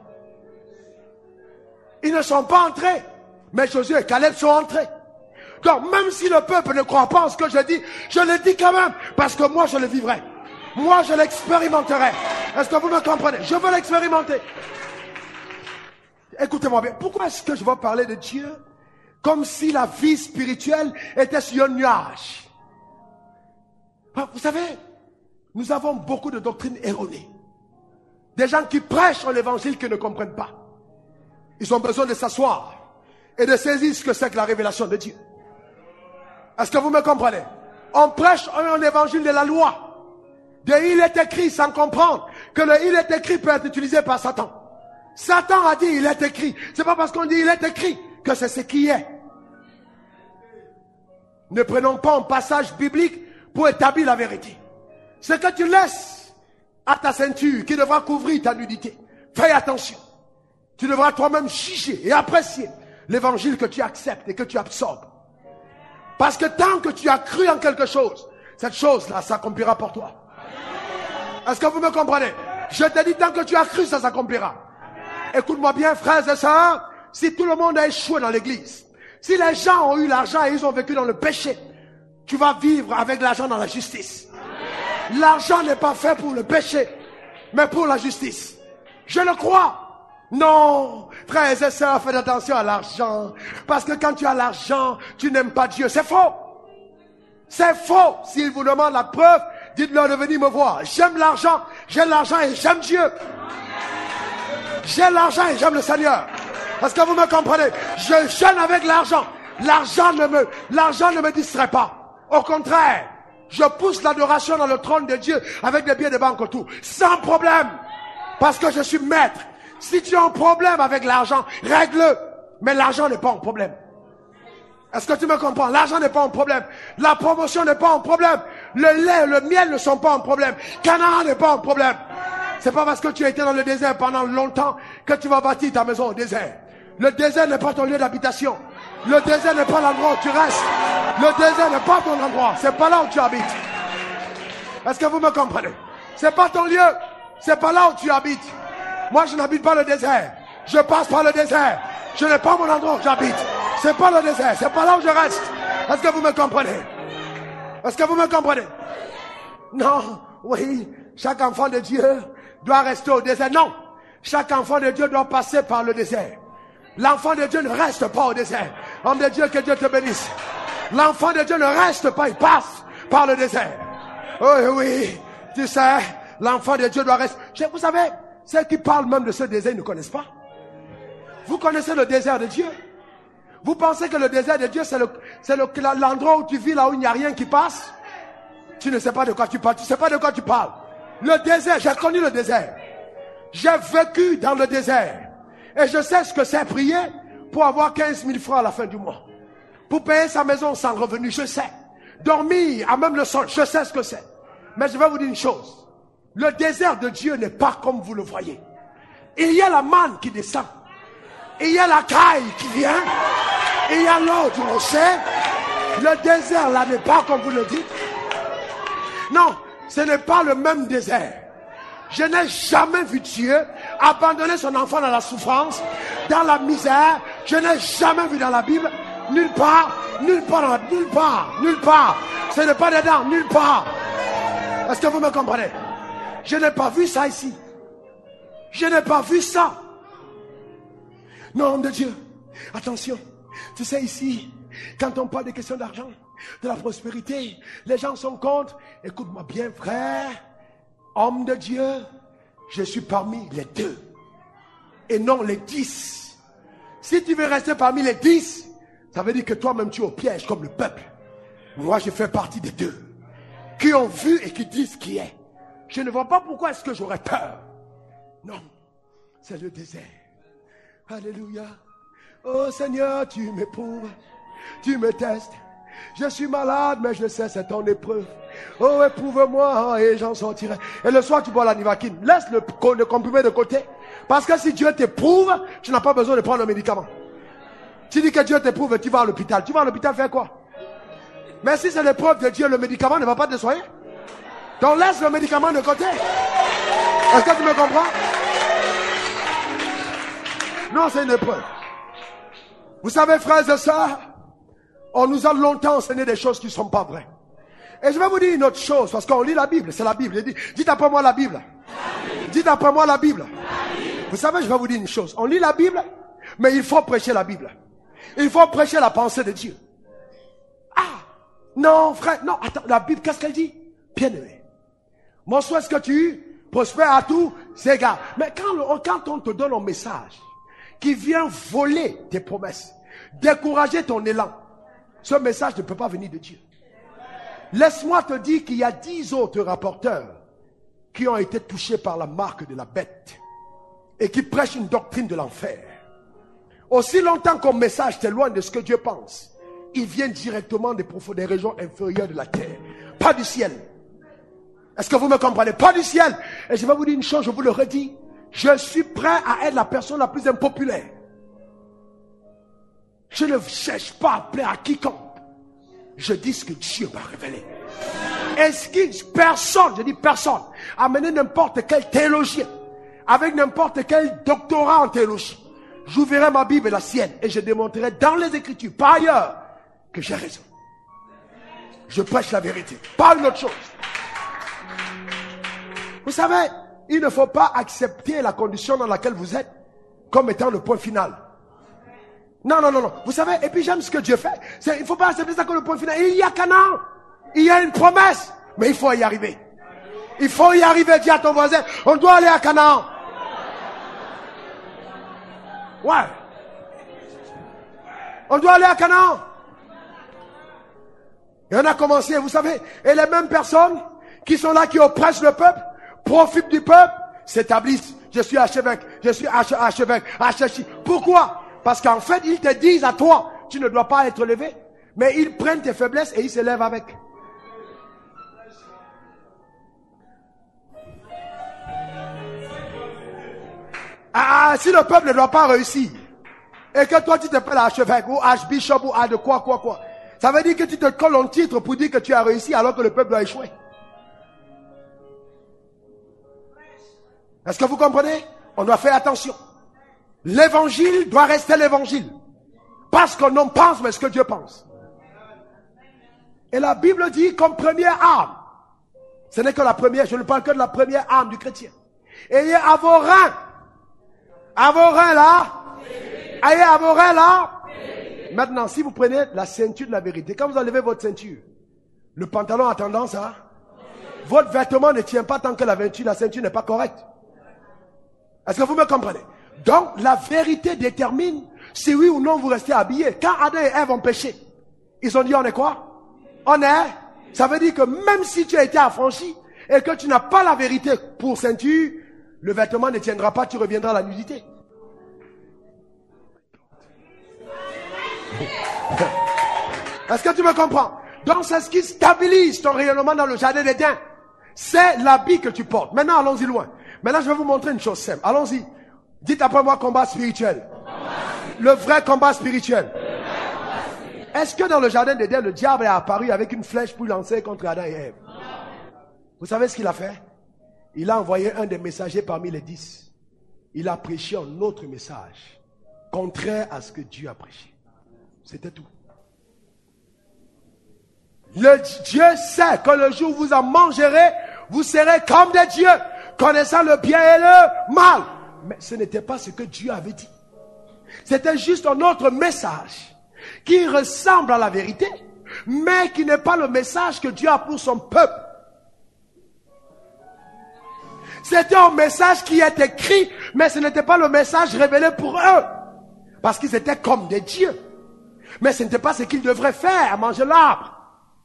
Ils ne sont pas entrés. Mais Josué et Caleb sont entrés. Donc même si le peuple ne croit pas en ce que je dis, je le dis quand même, parce que moi je le vivrai. Moi je l'expérimenterai. Est-ce que vous me comprenez? Je veux l'expérimenter. Écoutez-moi bien, pourquoi est-ce que je vais parler de Dieu comme si la vie spirituelle était sur un nuage? Vous savez, nous avons beaucoup de doctrines erronées. Des gens qui prêchent l'évangile qui ne comprennent pas. Ils ont besoin de s'asseoir et de saisir ce que c'est que la révélation de Dieu. Est-ce que vous me comprenez? On prêche un évangile de la loi. De il est écrit sans comprendre que le il est écrit peut être utilisé par Satan. Satan a dit il est écrit. C'est pas parce qu'on dit il est écrit que c'est ce qui est. Ne prenons pas un passage biblique pour établir la vérité. Ce que tu laisses à ta ceinture qui devra couvrir ta nudité. Fais attention. Tu devras toi-même juger et apprécier l'évangile que tu acceptes et que tu absorbes. Parce que tant que tu as cru en quelque chose, cette chose-là s'accomplira pour toi. Est-ce que vous me comprenez? Je te dis, tant que tu as cru, ça s'accomplira. Écoute-moi bien, frères et sœurs, si tout le monde a échoué dans l'église, si les gens ont eu l'argent et ils ont vécu dans le péché, tu vas vivre avec l'argent dans la justice. L'argent n'est pas fait pour le péché, mais pour la justice. Je le crois. Non, frères et sœurs, faites attention à l'argent. Parce que quand tu as l'argent, tu n'aimes pas Dieu. C'est faux. C'est faux. S'ils vous demandent la preuve, dites-leur de venir me voir. J'aime l'argent, j'ai l'argent et j'aime Dieu. J'ai l'argent et j'aime le Seigneur. Est-ce que vous me comprenez? Je jeûne avec l'argent. L'argent ne me, l'argent ne me distrait pas. Au contraire, je pousse l'adoration dans le trône de Dieu avec des billets de banque autour. Sans problème. Parce que je suis maître. Si tu as un problème avec l'argent, règle-le. Mais l'argent n'est pas un problème. Est-ce que tu me comprends? L'argent n'est pas un problème. La promotion n'est pas un problème. Le lait, le miel ne sont pas un problème. Canaan n'est pas un problème. C'est pas parce que tu as été dans le désert pendant longtemps que tu vas bâtir ta maison au désert. Le désert n'est pas ton lieu d'habitation. Le désert n'est pas l'endroit où tu restes. Le désert n'est pas ton endroit. C'est pas là où tu habites. Est-ce que vous me comprenez? C'est pas ton lieu. C'est pas là où tu habites. Moi, je n'habite pas le désert. Je passe par le désert. Je n'ai pas mon endroit où j'habite. C'est pas le désert. C'est pas là où je reste. Est-ce que vous me comprenez? Est-ce que vous me comprenez? Non. Oui. Chaque enfant de Dieu doit rester au désert. Non. Chaque enfant de Dieu doit passer par le désert. L'enfant de Dieu ne reste pas au désert. Homme de Dieu, que Dieu te bénisse. L'enfant de Dieu ne reste pas. Il passe par le désert. Oui, oui, tu sais, l'enfant de Dieu doit rester. Vous savez, ceux qui parlent même de ce désert, ils ne connaissent pas. Vous connaissez le désert de Dieu? Vous pensez que le désert de Dieu, c'est le, c'est le, l'endroit où tu vis, là où il n'y a rien qui passe? Tu ne sais pas de quoi tu parles. Tu ne sais pas de quoi tu parles. Le désert, j'ai connu le désert. J'ai vécu dans le désert. Et je sais ce que c'est prier pour avoir quinze mille francs à la fin du mois. Pour payer sa maison sans revenu, je sais. Dormir à même le sol, je sais ce que c'est. Mais je vais vous dire une chose. Le désert de Dieu n'est pas comme vous le voyez. Il y a la manne qui descend. Il y a la caille qui vient. Il y a l'eau du rocher. Le désert là n'est pas comme vous le dites. Non, ce n'est pas le même désert. Je n'ai jamais vu Dieu abandonner son enfant dans la souffrance, dans la misère. Je n'ai jamais vu dans la Bible, nulle part, nulle part, nulle part, nulle part. Ce n'est pas dedans, nulle part. Est-ce que vous me comprenez? Je n'ai pas vu ça ici. Je n'ai pas vu ça. Non, de Dieu. Attention. Tu sais, ici, quand on parle des questions d'argent, de la prospérité, les gens sont contre. Écoute-moi bien, frère. Homme de Dieu, je suis parmi les deux. Et non les dix. Si tu veux rester parmi les dix, ça veut dire que toi-même tu es au piège comme le peuple. Moi, je fais partie des deux. Qui ont vu et qui disent qui est. Je ne vois pas pourquoi est-ce que j'aurais peur. Non, c'est le désert. Alléluia. Oh Seigneur, tu m'éprouves, tu me testes. Je suis malade, mais je sais, c'est ton épreuve. Oh, éprouve-moi et j'en sortirai. Et le soir, tu bois la Nivaquine. Laisse le, le comprimé de côté. Parce que si Dieu t'éprouve, tu n'as pas besoin de prendre un médicament. Tu dis que Dieu t'éprouve et tu vas à l'hôpital. Tu vas à l'hôpital faire quoi? Mais si c'est l'épreuve de Dieu, le médicament ne va pas te soigner. Donc laisse le médicament de côté. Est-ce que tu me comprends? Non, c'est une épreuve. Vous savez, frères et sœurs, on nous a longtemps enseigné des choses qui ne sont pas vraies. Et je vais vous dire une autre chose, parce qu'on lit la Bible, c'est la Bible. Dites, dites après moi la Bible. Dites après moi la Bible. Vous savez, je vais vous dire une chose. On lit la Bible, mais il faut prêcher la Bible. Il faut prêcher la pensée de Dieu. Ah, non, frère, non, attends, la Bible, qu'est-ce qu'elle dit? Bien-aimé, mon souhait, est-ce que tu prospères à tous égards. Mais quand, quand on te donne un message qui vient voler tes promesses, décourager ton élan, ce message ne peut pas venir de Dieu. Laisse-moi te dire qu'il y a dix autres rapporteurs qui ont été touchés par la marque de la bête et qui prêchent une doctrine de l'enfer. Aussi longtemps qu'un message t'éloigne de ce que Dieu pense, il vient directement des profondes des régions inférieures de la terre, pas du ciel. Est-ce que vous me comprenez? Pas du ciel. Et je vais vous dire une chose, je vous le redis, je suis prêt à être la personne la plus impopulaire. Je ne cherche pas à plaire à quiconque. Je dis ce que Dieu m'a révélé. Est-ce que personne, je dis personne, amener n'importe quel théologien, avec n'importe quel doctorat en théologie, j'ouvrirai ma Bible et la sienne, et je démontrerai dans les Écritures, par ailleurs, que j'ai raison. Je prêche la vérité, pas une autre chose. Vous savez, il ne faut pas accepter la condition dans laquelle vous êtes comme étant le point final. Non, non, non, non. Vous savez, et puis j'aime ce que Dieu fait. C'est, il ne faut pas accepter ça comme le point final. Il y a Canaan. Il y a une promesse. Mais il faut y arriver. Il faut y arriver. Dis à ton voisin, on doit aller à Canaan. Ouais. On doit aller à Canaan. Et on a commencé, vous savez. Et les mêmes personnes qui sont là, qui oppressent le peuple, profitent du peuple, s'établissent. Je suis archevêque. Je suis archevêque. Archevêque. Pourquoi? Parce qu'en fait, ils te disent à toi, tu ne dois pas être levé. Mais ils prennent tes faiblesses et ils se lèvent avec. Ah, si le peuple ne doit pas réussir, et que toi tu t'appelles archevêque, ou archbishop, ou à de quoi, quoi, quoi, ça veut dire que tu te colles un titre pour dire que tu as réussi alors que le peuple doit échouer. Est-ce que vous comprenez? On doit faire attention. L'évangile doit rester l'évangile. Parce qu'on en pense, mais ce que Dieu pense. Et la Bible dit comme première arme. Ce n'est que la première, je ne parle que de la première arme du chrétien. Ayez à vos reins. À vos reins là. Ayez à vos reins là. Maintenant, si vous prenez la ceinture de la vérité, quand vous enlevez votre ceinture, Le pantalon a tendance à... Votre vêtement ne tient pas tant que la ceinture, la ceinture n'est pas correcte. Est-ce que vous me comprenez? Donc, la vérité détermine si oui ou non vous restez habillés. Quand Adam et Ève ont péché, ils ont dit on est quoi? On est... Ça veut dire que même si tu as été affranchi et que tu n'as pas la vérité pour ceinture, le vêtement ne tiendra pas, tu reviendras à la nudité. Est-ce que tu me comprends? Donc c'est ce qui stabilise ton rayonnement dans le jardin d'Éden. C'est l'habit que tu portes. Maintenant allons-y loin. Maintenant je vais vous montrer une chose simple. Allons-y. Dites après moi combat spirituel. Le vrai combat spirituel. Est-ce que dans le jardin d'Éden, le diable est apparu avec une flèche pour lancer contre Adam et Ève? Vous savez ce qu'il a fait? Il a envoyé un des messagers parmi les dix. Il a prêché un autre message, contraire à ce que Dieu a prêché. C'était tout. Le Dieu sait que le jour où vous en mangerez, vous serez comme des dieux, connaissant le bien et le mal. Mais ce n'était pas ce que Dieu avait dit. C'était juste un autre message qui ressemble à la vérité, mais qui n'est pas le message que Dieu a pour son peuple. C'était un message qui est écrit, mais ce n'était pas le message révélé pour eux, parce qu'ils étaient comme des dieux. Mais ce n'était pas ce qu'ils devraient faire, manger l'arbre.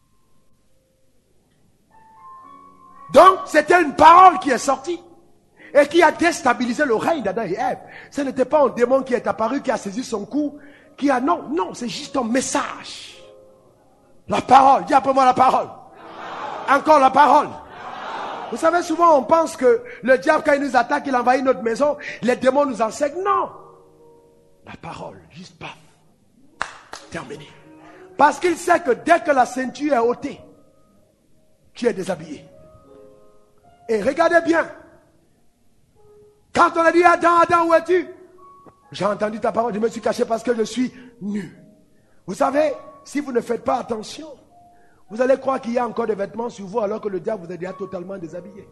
Donc, c'était une parole qui est sortie et qui a déstabilisé le règne d'Adam et Ève. Ce n'était pas un démon qui est apparu, qui a saisi son cou, qui a... Non, non, c'est juste un message. La parole, dis après moi la parole. Encore la parole. Vous savez, souvent on pense que le diable, quand il nous attaque, il envahit notre maison, les démons nous enseignent. Non. La parole, juste paf. Terminé. Parce qu'il sait que dès que la ceinture est ôtée, tu es déshabillé. Et regardez bien. Quand on a dit Adam, Adam, où es-tu? J'ai entendu ta parole, je me suis caché parce que je suis nu. Vous savez, si vous ne faites pas attention, vous allez croire qu'il y a encore des vêtements sur vous alors que le diable vous a déjà totalement déshabillé.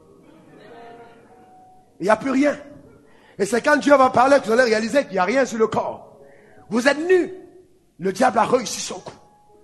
Il n'y a plus rien. Et c'est quand Dieu va parler que vous allez réaliser qu'il n'y a rien sur le corps. Vous êtes nus. Le diable a réussi son coup.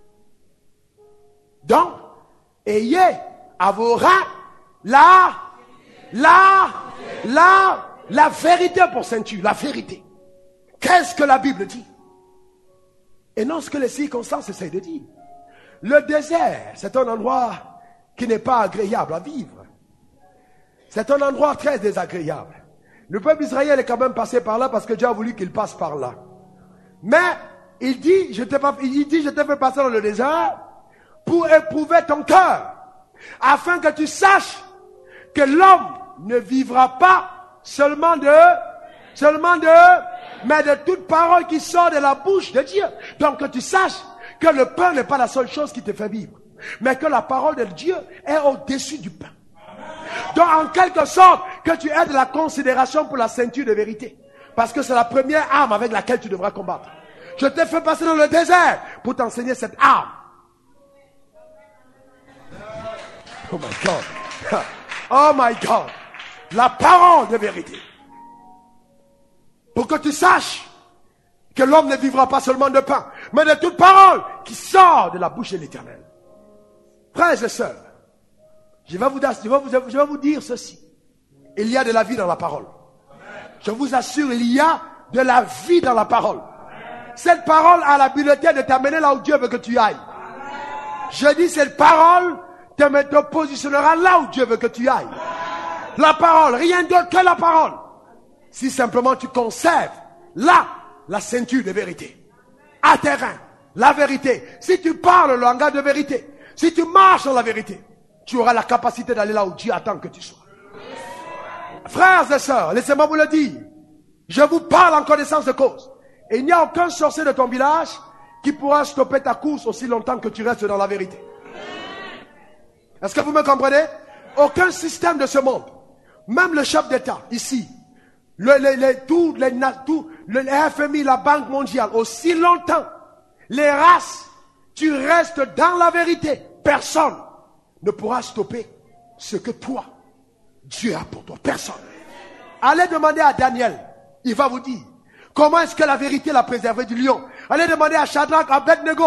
Donc, ayez à vos reins la, la, la, la vérité pour ceinture, la vérité. Qu'est-ce que la Bible dit? Et non ce que les circonstances essayent de dire. Le désert, c'est un endroit qui n'est pas agréable à vivre. C'est un endroit très désagréable. Le peuple d'Israël est quand même passé par là parce que Dieu a voulu qu'il passe par là. Mais il dit, je t'ai pas, il dit, je t'ai fait passer dans le désert pour éprouver ton cœur, afin que tu saches que l'homme ne vivra pas seulement de, seulement de, mais de toute parole qui sort de la bouche de Dieu. Donc que tu saches que le pain n'est pas la seule chose qui te fait vivre, mais que la parole de Dieu est au-dessus du pain. Donc en quelque sorte, que tu aies de la considération pour la ceinture de vérité. Parce que c'est la première arme avec laquelle tu devras combattre. Je t'ai fait passer dans le désert pour t'enseigner cette arme. Oh my God. Oh my God. La parole de vérité. Pour que tu saches que l'homme ne vivra pas seulement de pain, mais de toute parole qui sort de la bouche de l'Éternel. Frères et sœurs, je vais, vous, je, vais vous, je vais vous dire ceci. Il y a de la vie dans la parole. Je vous assure, il y a de la vie dans la parole. Cette parole a l'habileté de t'amener là où Dieu veut que tu ailles. Je dis, cette parole te, te positionnera là où Dieu veut que tu ailles. La parole, rien d'autre que la parole. Si simplement tu conserves là la ceinture de vérité, à tes reins, la vérité. Si tu parles le langage de vérité, si tu marches dans la vérité, tu auras la capacité d'aller là où Dieu attend que tu sois. Frères et sœurs, laissez-moi vous le dire. Je vous parle en connaissance de cause. Et il n'y a aucun sorcier de ton village qui pourra stopper ta course aussi longtemps que tu restes dans la vérité. Est-ce que vous me comprenez? Aucun système de ce monde, même le chef d'État, ici, le, le, le, tout, les, tout, le F M I, la Banque mondiale, aussi longtemps, les races, tu restes dans la vérité. Personne ne pourra stopper ce que toi, Dieu a pour toi. Personne. Allez demander à Daniel, il va vous dire comment est-ce que la vérité l'a préservé du lion. Allez demander à Shadrach, à Abednego,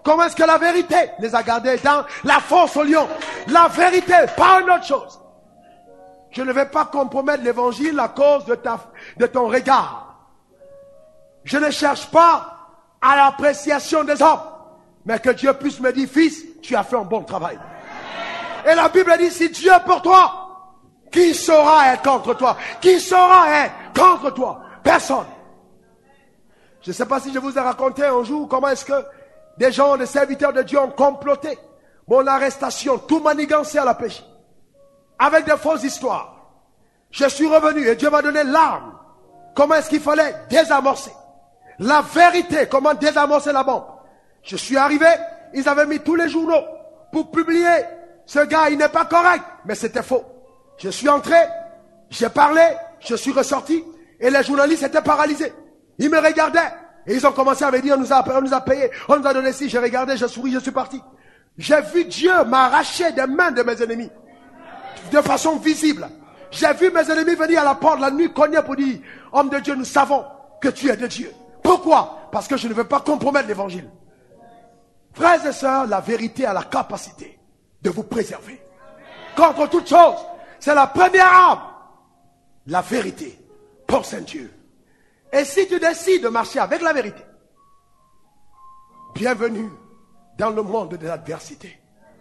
Comment est-ce que la vérité les a gardés dans la force au lion? La vérité, pas une autre chose. Je ne vais pas compromettre l'évangile à cause de, ta, de ton regard. Je ne cherche pas à l'appréciation des hommes, mais que Dieu puisse me dire, fils, tu as fait un bon travail. Et la Bible dit, si Dieu est pour toi, qui saura être contre toi? Qui saura être contre toi? Personne. Je ne sais pas si je vous ai raconté un jour comment est-ce que des gens, des serviteurs de Dieu ont comploté mon arrestation, tout manigancé à la péché, avec des fausses histoires. Je suis revenu et Dieu m'a donné l'arme. Comment est-ce qu'il fallait désamorcer la vérité, comment désamorcer la bombe. Je suis arrivé, ils avaient mis tous les journaux pour publier, ce gars il n'est pas correct, mais c'était faux. Je suis entré, j'ai parlé, je suis ressorti et les journalistes étaient paralysés. Ils me regardaient et ils ont commencé à me dire, on nous a, on nous a payé, on nous a donné ci. J'ai regardé, je souris, je suis parti. J'ai vu Dieu m'arracher des mains de mes ennemis de façon visible. J'ai vu mes ennemis venir à la porte la nuit, cogner pour dire, homme de Dieu, nous savons que tu es de Dieu. Pourquoi? Parce que je ne veux pas compromettre l'évangile. Frères et sœurs, la vérité a la capacité de vous préserver. Contre toute chose, c'est la première arme. La vérité pour Saint-Dieu. Et si tu décides de marcher avec la vérité, bienvenue dans le monde de l'adversité.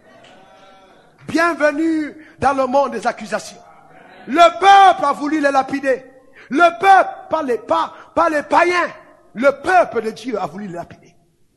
Bienvenue dans le monde des accusations. Le peuple a voulu les lapider. Le peuple, pas les, pas, pas les païens. Le peuple de Dieu a voulu les lapider.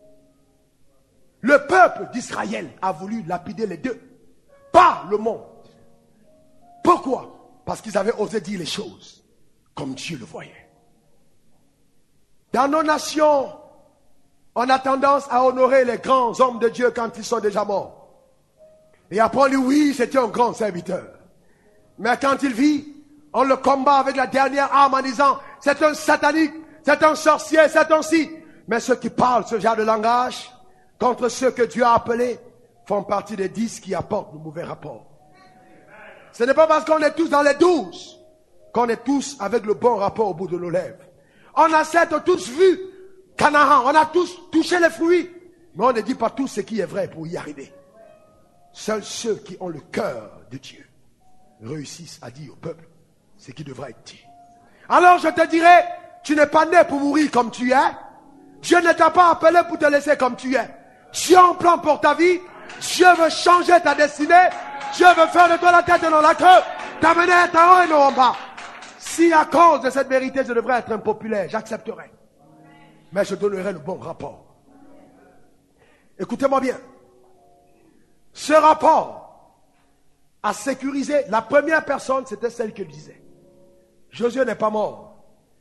Le peuple d'Israël a voulu lapider les deux. Pas le monde. Pourquoi? Parce qu'ils avaient osé dire les choses comme Dieu le voyait. Dans nos nations, on a tendance à honorer les grands hommes de Dieu quand ils sont déjà morts. Et après on dit oui, c'était un grand serviteur. Mais quand il vit, on le combat avec la dernière arme en disant c'est un satanique, c'est un sorcier, c'est un si. Mais ceux qui parlent ce genre de langage contre ceux que Dieu a appelés font partie des dix qui apportent le mauvais rapport. Ce n'est pas parce qu'on est tous dans les douze qu'on est tous avec le bon rapport au bout de nos lèvres. On a certes tous vu Canaan, on a tous touché les fruits, mais on ne dit pas tout ce qui est vrai pour y arriver. Seuls ceux qui ont le cœur de Dieu réussissent à dire au peuple ce qui devra être dit. Alors je te dirai, tu n'es pas né pour mourir comme tu es. Dieu ne t'a pas appelé pour te laisser comme tu es. Dieu a un plan pour ta vie. Dieu veut changer ta destinée. Dieu veut faire de toi la tête et non la queue. T'amener à en haut et non en bas. Si à cause de cette vérité je devrais être impopulaire, j'accepterai. Mais je donnerai le bon rapport. Écoutez-moi bien. Ce rapport a sécurisé. La première personne, c'était celle qui le disait. Josué n'est pas mort.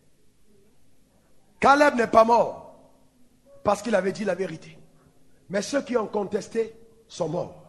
Caleb n'est pas mort. Parce qu'il avait dit la vérité. Mais ceux qui ont contesté sont morts.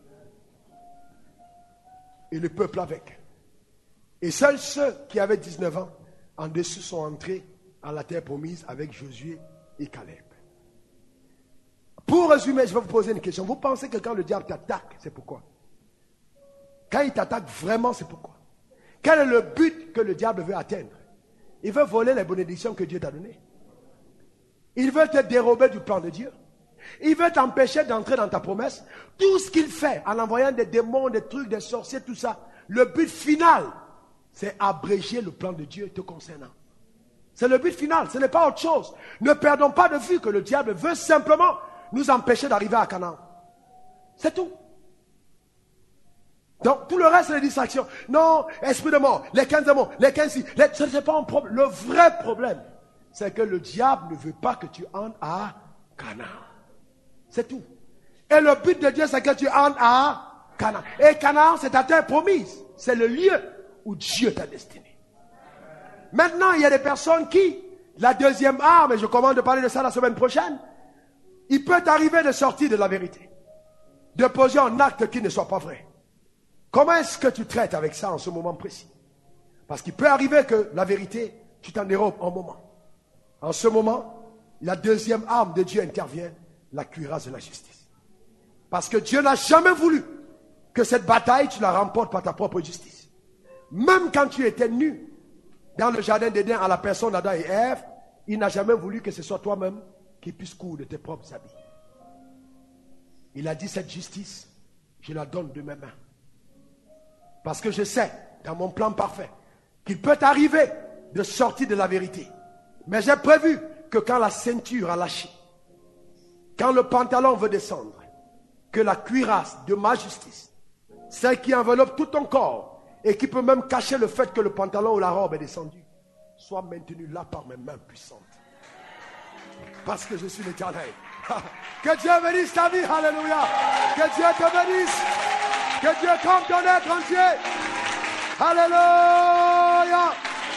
Et le peuple avec. Et seuls ceux qui avaient dix-neuf ans en dessous sont entrés à la terre promise avec Josué et Caleb. Pour résumer, je vais vous poser une question. Vous pensez que quand le diable t'attaque, c'est pourquoi? Quand il t'attaque vraiment, c'est pourquoi? Quel est le but que le diable veut atteindre? Il veut voler les bénédictions que Dieu t'a données. Il veut te dérober du plan de Dieu. Il veut t'empêcher d'entrer dans ta promesse. Tout ce qu'il fait en envoyant des démons, des trucs, des sorciers, tout ça, le but final, c'est abréger le plan de Dieu te concernant. C'est le but final, ce n'est pas autre chose. Ne perdons pas de vue que le diable veut simplement nous empêcher d'arriver à Canaan. C'est tout. Donc, tout le reste, c'est les distractions. Non, esprit de mort, les quinze démons, les quinze... Les... Ce n'est pas un problème. Le vrai problème, c'est que le diable ne veut pas que tu entres à Canaan. C'est tout. Et le but de Dieu, c'est que tu entres à Canaan. Et Canaan, c'est ta terre promise. C'est le lieu où Dieu t'a destiné. Maintenant, il y a des personnes qui, la deuxième arme, et je commence de parler de ça la semaine prochaine, il peut t'arriver de sortir de la vérité, de poser un acte qui ne soit pas vrai. Comment est-ce que tu traites avec ça en ce moment précis? Parce qu'il peut arriver que la vérité, tu t'en dérobes un moment. En ce moment, la deuxième arme de Dieu intervient, la cuirasse de la justice. Parce que Dieu n'a jamais voulu que cette bataille, tu la remportes par ta propre justice. Même quand tu étais nu dans le jardin d'Éden à la personne d'Adam et Ève, il n'a jamais voulu que ce soit toi-même qui puisse coudre de tes propres habits. Il a dit cette justice, je la donne de mes mains. Parce que je sais, dans mon plan parfait, qu'il peut arriver de sortir de la vérité. Mais j'ai prévu que quand la ceinture a lâché, quand le pantalon veut descendre, que la cuirasse de ma justice, celle qui enveloppe tout ton corps et qui peut même cacher le fait que le pantalon ou la robe est descendu, soit maintenue là par mes mains puissantes. Parce que je suis l'Éternel. Que Dieu bénisse ta vie, alléluia. Que Dieu te bénisse. Que Dieu comble ton être entier. Alléluia.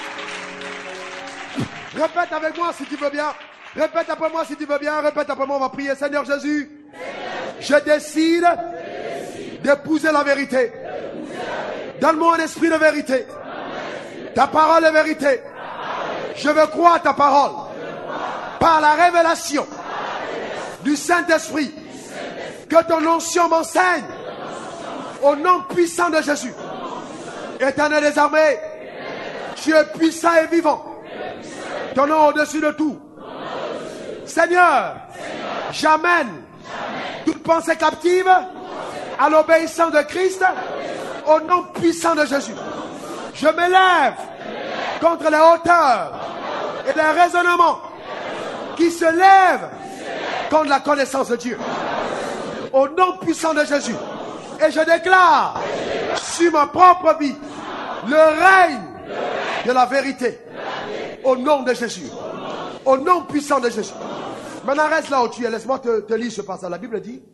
Répète avec moi si tu veux bien. Répète après moi si tu veux bien. Répète après moi, on va prier. Seigneur Jésus, je décide d'épouser la vérité. Donne-moi un esprit de vérité. Ta parole est vérité. Je veux croire ta parole. Par la révélation du Saint-Esprit. Que ton onction m'enseigne. Au nom puissant de Jésus. Éternel des armées, tu es puissant et vivant. Ton nom au-dessus de tout. Seigneur, j'amène toute pensée captive à l'obéissance de Christ au nom puissant de Jésus. Je m'élève contre les hauteurs et les raisonnements qui se lèvent contre la connaissance de Dieu. Au nom puissant de Jésus. Et je déclare sur ma propre vie le règne de la vérité. Au nom de Jésus. Au nom puissant de Jésus. Maintenant reste là où tu es. Laisse-moi te, te lire ce passage. La Bible dit: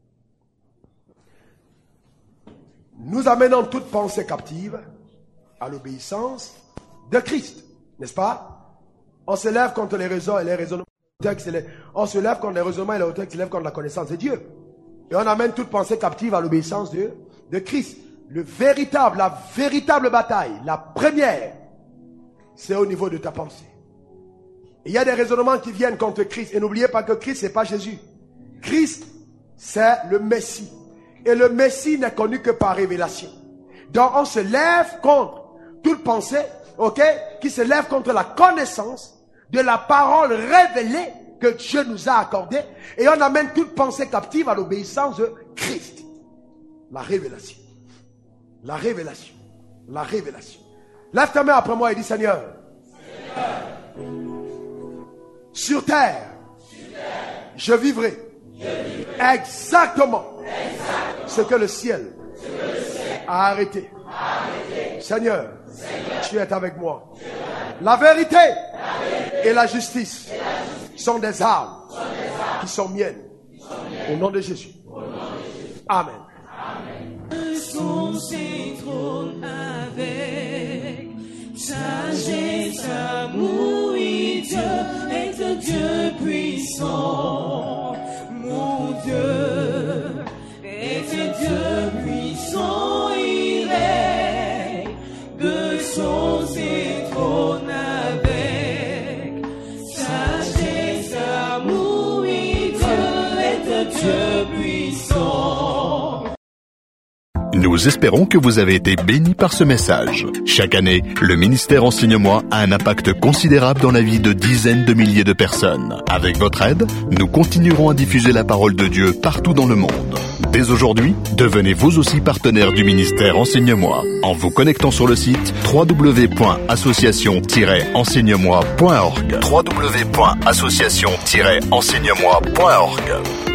nous amenons toute pensée captive à l'obéissance de Christ. N'est-ce pas? On se lève contre les raisons et les raisonnements. On se lève contre les raisonnements et les hauteurs qui se lèvent contre la connaissance de Dieu. Et on amène toute pensée captive à l'obéissance de, de Christ. Le véritable, la véritable bataille, la première, c'est au niveau de ta pensée. Et il y a des raisonnements qui viennent contre Christ. Et n'oubliez pas que Christ, c'est pas Jésus. Christ, c'est le Messie. Et le Messie n'est connu que par révélation. Donc on se lève contre toute pensée, ok, qui se lève contre la connaissance de la parole révélée que Dieu nous a accordée. Et on amène toute pensée captive à l'obéissance de Christ. La révélation. La révélation. La révélation. Lève ta main après moi et dis: Seigneur, Seigneur, sur terre, sur terre je, vivrai je vivrai exactement, exactement ce que le ciel, ce que le ciel a arrêté. A arrêté. Seigneur, Seigneur, tu es avec moi. La vérité, la vérité et la justice, et la justice sont des armes, sont des armes qui sont miennes. Qui sont miennes. Au nom de Jésus. Au nom de Jésus. Amen. Amen. Son trône avec sagesse, amour et Dieu est un Dieu puissant. Mon Dieu est un Dieu puissant. Il règne de son trône avec sagesse, amour et Dieu est un Dieu puissant. Nous espérons que vous avez été bénis par ce message. Chaque année, le ministère Enseigne-moi a un impact considérable dans la vie de dizaines de milliers de personnes. Avec votre aide, nous continuerons à diffuser la parole de Dieu partout dans le monde. Dès aujourd'hui, devenez vous aussi partenaire du ministère Enseigne-moi en vous connectant sur le site w w w point association tiret enseigne moi point org. w w w point association tiret enseigne moi point org.